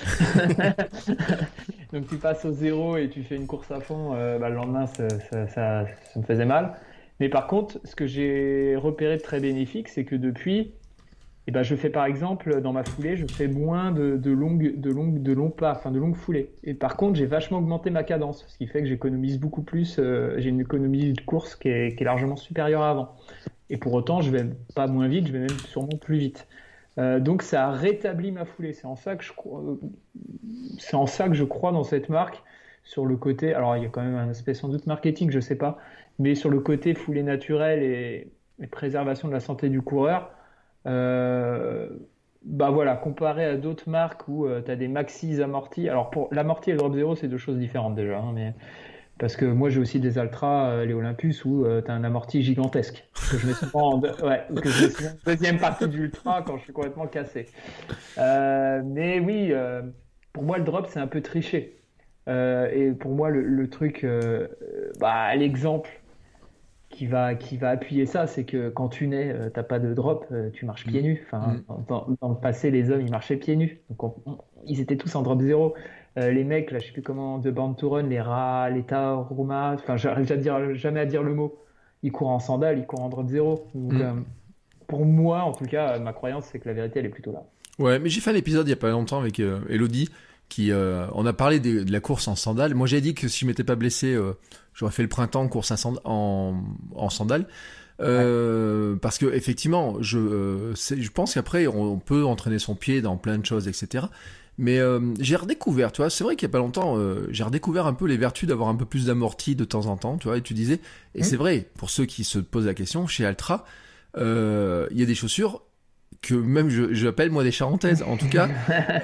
Donc tu passes au zéro et tu fais une course à fond, euh, bah, le lendemain, ça, ça, ça, ça me faisait mal. Mais par contre, ce que j'ai repéré de très bénéfique, c'est que depuis, eh ben, je fais par exemple, dans ma foulée, je fais moins de, de longues, de longues, de longs pas, enfin de longues foulées. Et par contre, j'ai vachement augmenté ma cadence, ce qui fait que j'économise beaucoup plus. Euh, j'ai une économie de course qui est, qui est largement supérieure à avant. Et pour autant, je vais pas moins vite, je vais même sûrement plus vite. Euh, donc ça a rétabli ma foulée. C'est en ça que je crois, c'est en ça que je crois dans cette marque. Sur le côté, alors il y a quand même un aspect sans doute marketing, je sais pas, mais sur le côté foulée naturelle et, et préservation de la santé du coureur. Euh, bah voilà, comparé à d'autres marques où euh, tu as des maxis amortis. Alors pour l'amorti et le drop zéro, c'est deux choses différentes déjà, hein, mais parce que moi j'ai aussi des Altra, euh, les Olympus, où euh, tu as un amorti gigantesque que je mets souvent en, de... ouais, que je mets souvent en deuxième partie du ultra quand je suis complètement cassé. Euh, mais oui, euh, pour moi le drop c'est un peu triché. Euh, et pour moi le, le truc, euh, bah, l'exemple qui va, qui va appuyer ça, c'est que quand tu nais, euh, t'as pas de drop, euh, tu marches pieds nus. Enfin, Mmh. dans, dans le passé, les hommes, ils marchaient pieds nus. Donc, on- on- ils étaient tous en drop zéro. Euh, les mecs, là, je sais plus comment, de Born to Run, les rats, les Taruma, enfin, j'arrive à dire, jamais à dire le mot. Ils courent en sandales, ils courent en drop zéro. Donc, Mmh. euh, pour moi, en tout cas, ma croyance, c'est que la vérité, elle est plutôt là. Ouais, mais j'ai fait un épisode il y a pas longtemps avec euh, Elodie, qui, euh, on a parlé de, de la course en sandales. Moi, j'ai dit que si je m'étais pas blessé, euh, j'aurais fait le printemps en course en, sand- en, en sandales. Euh, ouais. Parce que effectivement, je, euh, c'est, je pense qu'après, on, on peut entraîner son pied dans plein de choses, et cetera. Mais euh, j'ai redécouvert, tu vois, c'est vrai qu'il y a pas longtemps, euh, j'ai redécouvert un peu les vertus d'avoir un peu plus d'amorti de temps en temps, tu vois, et tu disais, et mmh. c'est vrai, pour ceux qui se posent la question, chez Altra, euh, il y a des chaussures que même je, je appelle moi des charentaises en tout cas.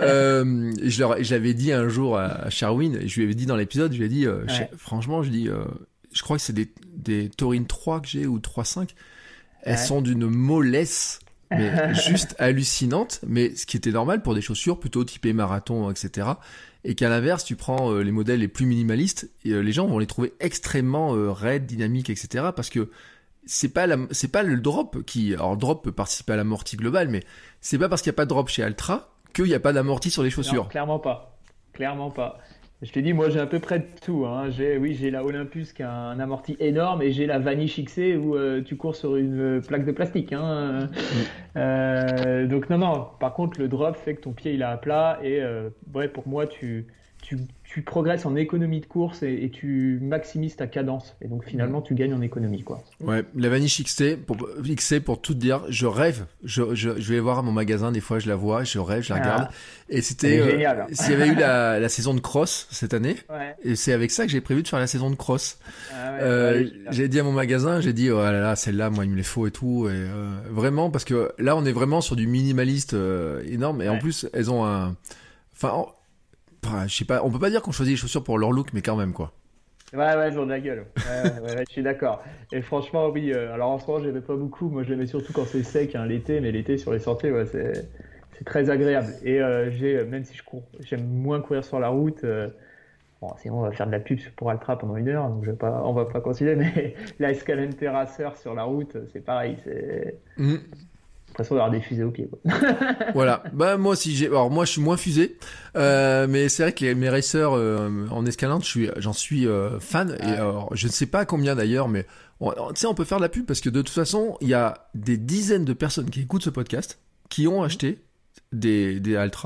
euh, je, leur, je l'avais dit un jour à, à Sherwin, je lui avais dit dans l'épisode, je lui ai dit euh, ouais. je, franchement je dis euh, je crois que c'est des, des Taurine trois que j'ai ou trois cinq, elles ouais. sont d'une mollesse mais juste hallucinante, mais ce qui était normal pour des chaussures plutôt typées marathon, etc. Et qu'à l'inverse tu prends euh, les modèles les plus minimalistes et euh, les gens vont les trouver extrêmement euh, raides, dynamiques, etc. parce que c'est pas la, c'est pas le drop qui, alors le drop peut participer à l'amorti global, mais c'est pas parce qu'il y a pas de drop chez Altra qu'il y a pas d'amorti sur les chaussures. Non, clairement pas, clairement pas. Je te dis, moi j'ai à peu près de tout. Hein. J'ai, oui, j'ai la Olympus qui a un amorti énorme et j'ai la Vanish X C où euh, tu cours sur une plaque de plastique. Hein. Mm. Euh, donc non, non. Par contre, le drop fait que ton pied il est à plat et euh, ouais, pour moi tu Tu, tu progresses en économie de course et, et tu maximises ta cadence. Et donc, finalement, tu gagnes en économie, quoi. Ouais, la Vanish X C, pour, X C, pour tout te dire, je rêve. Je, je, je vais voir à mon magasin, des fois, je la vois, je rêve, je la regarde. Ah, et c'était, euh, génial. Hein. S'il y avait eu la, la saison de cross cette année, ouais. Et c'est avec ça que j'ai prévu de faire la saison de cross. Ah ouais, euh, ouais, j'ai dit à mon magasin, j'ai dit, oh là là, celle-là, moi, il me les faut et tout. Et euh, vraiment, parce que là, on est vraiment sur du minimaliste euh, énorme. Et ouais. En plus, elles ont un... Enfin... Enfin, je sais pas, on peut pas dire qu'on choisit les chaussures pour leur look, mais quand même, quoi. Ouais, ouais, j'en ai la gueule. Ouais, ouais, ouais, je suis d'accord. Et franchement, oui, euh, alors en ce moment, j'aimais pas beaucoup. Moi, j'aimais surtout quand c'est sec, hein, l'été, mais l'été sur les sentiers, ouais, c'est, c'est très agréable. Et euh, j'ai, même si je cours, j'aime moins courir sur la route. Euh, bon, sinon, on va faire de la pub pour Altra pendant une heure, donc je vais pas, on va pas continuer, mais la Escalade Terrasseur sur la route, c'est pareil, c'est. Mmh. L'impression d'avoir des fusées au pied, quoi. Voilà. Bah moi aussi j'ai. Alors moi je suis moins fusée, euh, mais c'est vrai que les, mes racers euh, en escalade, je suis, j'en suis euh, fan. Ah. Et alors je ne sais pas combien d'ailleurs, mais tu sais on peut faire de la pub parce que de toute façon il y a des dizaines de personnes qui écoutent ce podcast qui ont acheté des des Altra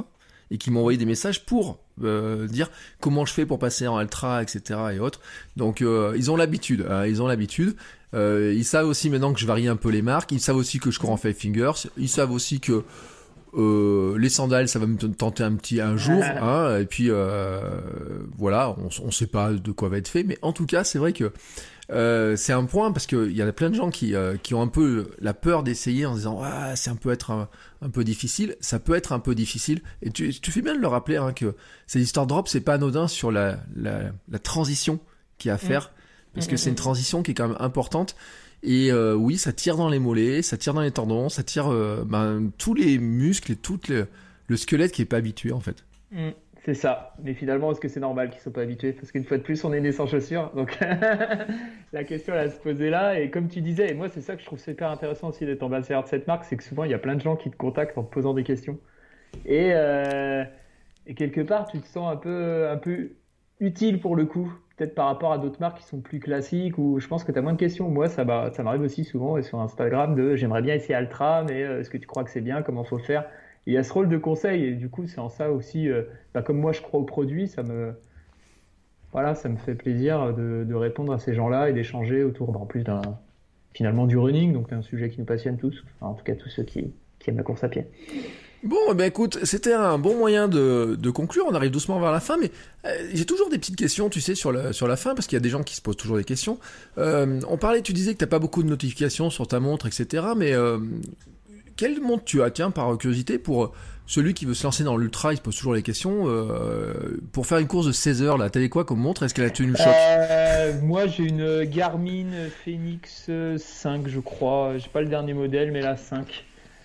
et qui m'ont envoyé des messages pour euh, dire comment je fais pour passer en ultra, et cetera et autres. Donc euh, ils ont l'habitude, hein, ils ont l'habitude. Euh, ils savent aussi maintenant que je varie un peu les marques. Ils savent aussi que je cours en five fingers. Ils savent aussi que euh, les sandales, ça va me tenter un petit un jour. Hein, et puis euh, voilà, on, on sait pas de quoi va être fait, mais en tout cas, c'est vrai que Euh, c'est un point parce que il y a plein de gens qui euh, qui ont un peu la peur d'essayer en se disant ah c'est un peu être un, un peu difficile. Ça peut être un peu difficile et tu tu fais bien de le rappeler hein, que ces histoires drop c'est pas anodin sur la la, la transition qu'il y a à faire mmh. parce que mmh, c'est une transition qui est quand même importante et euh, oui ça tire dans les mollets, ça tire dans les tendons, ça tire euh, ben tous les muscles et tout le, le squelette qui est pas habitué en fait. Mmh. C'est ça, mais finalement, est-ce que c'est normal qu'ils ne soient pas habitués? Parce qu'une fois de plus, on est né sans chaussures, donc la question elle a se poser là. Et comme tu disais, et moi c'est ça que je trouve super intéressant aussi d'être ambassadeur de cette marque, c'est que souvent il y a plein de gens qui te contactent en te posant des questions. Et, euh, et quelque part, tu te sens un peu, un peu utile pour le coup, peut-être par rapport à d'autres marques qui sont plus classiques, où je pense que tu as moins de questions. Moi, ça, bah, ça m'arrive aussi souvent et sur Instagram de j'aimerais bien essayer Altra, mais euh, est-ce que tu crois que c'est bien? Comment faut faire? Il y a ce rôle de conseil et du coup c'est en ça aussi, euh, bah, comme moi je crois au produit, ça me, voilà, ça me fait plaisir de, de répondre à ces gens-là et d'échanger autour bah, en plus d'un, finalement du running, donc un sujet qui nous passionne tous, enfin, en tout cas tous ceux qui, qui aiment la course à pied. Bon, eh ben écoute, c'était un bon moyen de, de conclure. On arrive doucement vers la fin, mais euh, j'ai toujours des petites questions, tu sais, sur la, sur la fin, parce qu'il y a des gens qui se posent toujours des questions. Euh, on parlait, tu disais que t'as pas beaucoup de notifications sur ta montre, et cetera, mais euh, quelle montre tu as, tiens, par curiosité, pour celui qui veut se lancer dans l'ultra, il se pose toujours les questions, euh, pour faire une course de seize heures, là, t'avais quoi comme montre? Est-ce qu'elle a tenu le choc? euh, Moi, j'ai une Garmin Fenix cinq, je crois. J'ai pas le dernier modèle, mais la cinq.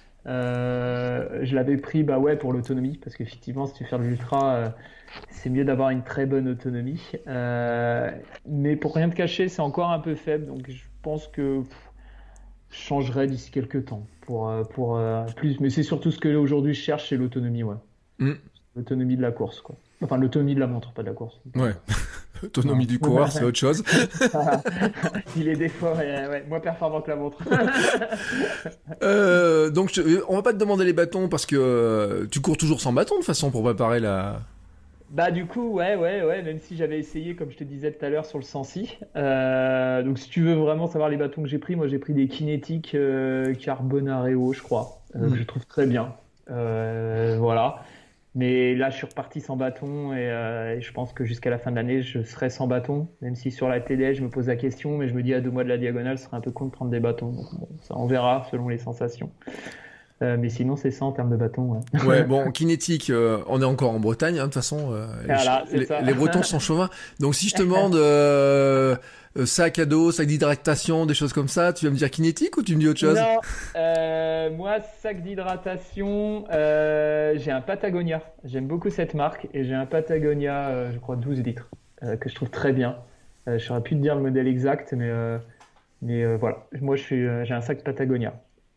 Euh, je l'avais pris bah ouais, pour l'autonomie, parce qu'effectivement, si tu fais de l'ultra, euh, c'est mieux d'avoir une très bonne autonomie. Euh, mais pour rien te cacher, c'est encore un peu faible, donc je pense que pff, je changerai d'ici quelques temps pour, pour euh, plus. Mais c'est surtout ce que aujourd'hui je cherche, c'est l'autonomie, ouais. Mm. L'autonomie de la course, quoi. Enfin, l'autonomie de la montre, pas de la course. Ouais. L'autonomie du coureur, c'est autre chose. Il est des fois ouais, ouais, moins performant que la montre. euh, donc, je, on va pas te demander les bâtons parce que euh, tu cours toujours sans bâton de toute façon pour préparer la. Bah du coup, ouais, ouais, ouais. Même si j'avais essayé, comme je te disais tout à l'heure, sur le Sensi. Euh, donc, si tu veux vraiment savoir les bâtons que j'ai pris, moi j'ai pris des Kinetic euh, Carbonareo, je crois, euh, mmh. que je trouve très bien. Euh, voilà. Mais là, je suis reparti sans bâton et, euh, et je pense que jusqu'à la fin de l'année, je serai sans bâton. Même si sur la télé, je me pose la question, mais je me dis à deux mois de la diagonale, ce serait un peu con de prendre des bâtons. Donc, bon, ça, on verra selon les sensations. Euh, mais sinon, c'est ça en termes de bâton. Ouais, ouais bon, Kinetic, euh, on est encore en Bretagne, hein, de toute façon. Euh, voilà, les, ça. les Bretons sont chauvins. Donc, si je te demande euh, sac à dos, sac d'hydratation, des choses comme ça, tu vas me dire Kinetic ou tu me dis autre chose? Non, euh, moi, sac d'hydratation, euh, j'ai un Patagonia. J'aime beaucoup cette marque et j'ai un Patagonia, euh, je crois, douze litres, euh, que je trouve très bien. Euh, je saurais plus te dire le modèle exact, mais, euh, mais euh, voilà. Moi, je suis, euh, j'ai un sac Patagonia.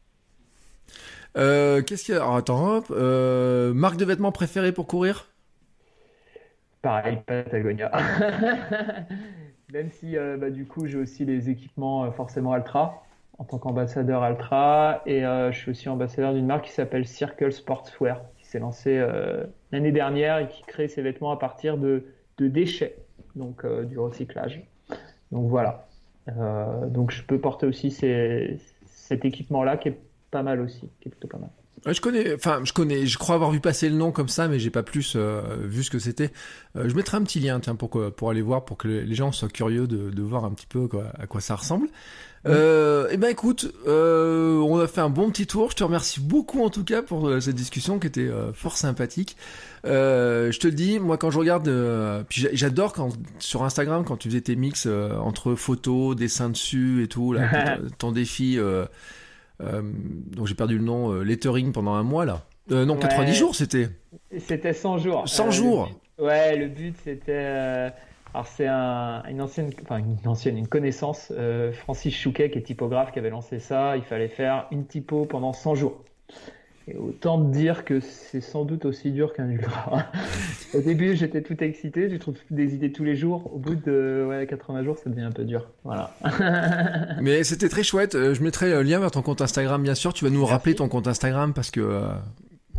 Euh, qu'est-ce qu'il y a? Alors, attends, hop, euh, marque de vêtements préférée pour courir? Pareil, Patagonia. Même si, euh, bah, du coup, j'ai aussi les équipements euh, forcément Altra, en tant qu'ambassadeur Altra. Et euh, je suis aussi ambassadeur d'une marque qui s'appelle Circle Sportswear, qui s'est lancée euh, l'année dernière et qui crée ses vêtements à partir de, de déchets, donc euh, du recyclage. Donc voilà. Euh, donc je peux porter aussi ces, cet équipement-là qui est pas mal aussi, qui est plutôt pas mal. Ouais, je connais, enfin, je connais, je crois avoir vu passer le nom comme ça, mais j'ai pas plus euh, vu ce que c'était. Euh, je mettrai un petit lien, tiens, pour que, pour aller voir, pour que les gens soient curieux de, de voir un petit peu quoi, à quoi ça ressemble. Euh, et ben écoute, euh, on a fait un bon petit tour. Je te remercie beaucoup en tout cas pour euh, cette discussion qui était euh, fort sympathique. Euh, je te le dis, moi quand je regarde, euh, puis j'adore quand sur Instagram quand tu faisais tes mix euh, entre photos, dessins dessus et tout, là, ton, ton défi. Euh, Euh, donc j'ai perdu le nom, euh, lettering pendant un mois là. Euh, non, ouais, quatre-vingt-dix jours c'était. C'était cent jours. cent euh, jours. Le, ouais, le but c'était. Euh, alors c'est un, une ancienne, enfin une ancienne, une connaissance, euh, Francis Chouquet qui est typographe qui avait lancé ça. Il fallait faire une typo pendant cent jours. Et autant te dire que c'est sans doute aussi dur qu'un ultra. Au début, j'étais tout excité, je trouve des idées tous les jours. Au bout de ouais, quatre-vingts jours, ça devient un peu dur. Voilà. Mais c'était très chouette. Je mettrai le lien vers ton compte Instagram, bien sûr. Tu vas nous Merci. rappeler ton compte Instagram parce que euh,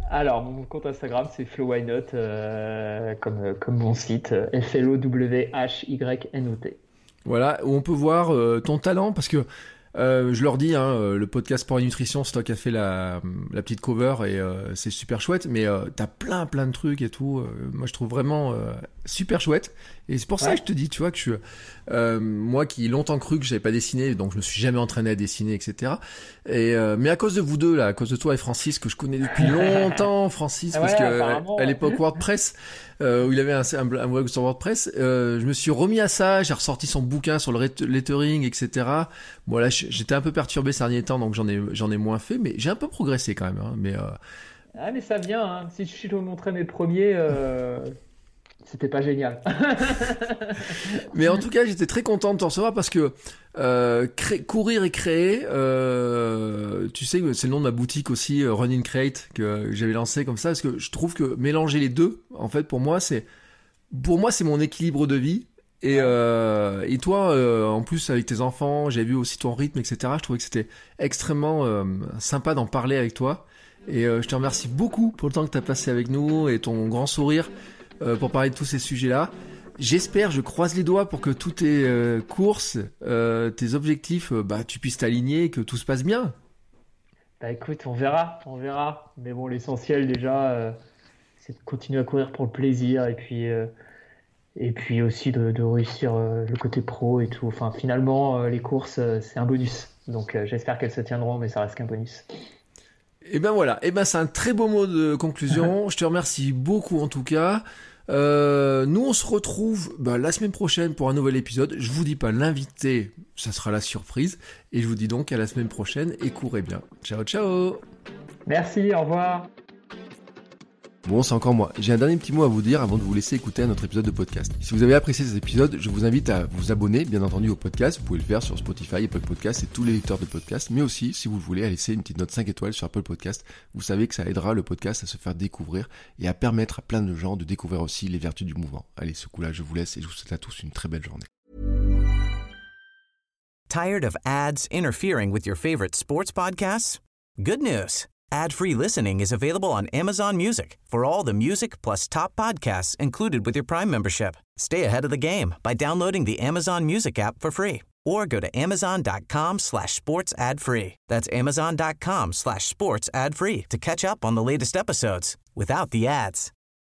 Alors, mon compte Instagram, c'est Flow Why Not, euh, comme, comme mon site, F L O W H Y N O T. Voilà, où on peut voir euh, ton talent, parce que euh, je leur dis, hein, euh, le podcast Sport et Nutrition, c'est toi qui as fait la, la petite cover et euh, c'est super chouette, mais euh, t'as plein plein de trucs et tout. Euh, moi, je trouve vraiment euh, super chouette. Et c'est pour ça Ouais. que je te dis, tu vois, que je suis, euh, moi qui ai longtemps cru que j'avais pas dessiné, donc je me suis jamais entraîné à dessiner, et cetera. Et euh, mais à cause de vous deux là, à cause de toi et Francis, que je connais depuis longtemps, Francis, Ah parce ouais, que apparemment. à l'époque WordPress, euh, où il avait un, un, un blog sur WordPress, euh, je me suis remis à ça, j'ai ressorti son bouquin sur le ret- lettering, et cetera. Bon là, j'étais un peu perturbé ces derniers temps, donc j'en ai j'en ai moins fait, mais j'ai un peu progressé quand même. Hein, mais euh, Ah, mais ça vient, hein. Si je te montrais mes premiers, euh, c'était pas génial. Mais en tout cas, j'étais très content de te recevoir parce que euh, cré- courir et créer, euh, tu sais, c'est le nom de ma boutique aussi, euh, Run in Create, que j'avais lancé comme ça, parce que je trouve que mélanger les deux, en fait, pour moi, c'est pour moi, c'est mon équilibre de vie. Et, euh, et toi, euh, en plus, avec tes enfants, j'ai vu aussi ton rythme, et cetera. Je trouvais que c'était extrêmement euh, sympa d'en parler avec toi. Et euh, je te remercie beaucoup pour le temps que tu as passé avec nous et ton grand sourire euh, pour parler de tous ces sujets-là. J'espère, je croise les doigts pour que toutes tes euh, courses, euh, tes objectifs, euh, bah, tu puisses t'aligner et que tout se passe bien. Bah écoute, on verra, on verra. Mais bon, l'essentiel déjà, euh, c'est de continuer à courir pour le plaisir et puis, euh, et puis aussi de, de réussir euh, le côté pro et tout. Enfin, finalement, euh, les courses, euh, c'est un bonus. Donc euh, j'espère qu'elles se tiendront, mais ça reste qu'un bonus. Et ben voilà, et ben c'est un très beau mot de conclusion. Je te remercie beaucoup en tout cas. Euh, nous on se retrouve bah, la semaine prochaine pour un nouvel épisode. Je vous dis pas l'invité, ça sera la surprise. Et je vous dis donc à la semaine prochaine et courez bien. Ciao ciao. Merci, au revoir. Bon, c'est encore moi. J'ai un dernier petit mot à vous dire avant de vous laisser écouter un autre épisode de podcast. Si vous avez apprécié cet épisode, je vous invite à vous abonner, bien entendu, au podcast. Vous pouvez le faire sur Spotify, Apple Podcasts et tous les lecteurs de podcasts. Mais aussi, si vous le voulez, à laisser une petite note cinq étoiles sur Apple Podcasts. Vous savez que ça aidera le podcast à se faire découvrir et à permettre à plein de gens de découvrir aussi les vertus du mouvement. Allez, ce coup-là, je vous laisse et je vous souhaite à tous une très belle journée. Tired of ads interfering with your favorite sports podcasts? Good news. Ad-free listening is available on Amazon Music for all the music plus top podcasts included with your Prime membership. Stay ahead of the game by downloading the Amazon Music app for free or go to amazon.com slash sports ad free. That's amazon.com slash sports ad free to catch up on the latest episodes without the ads.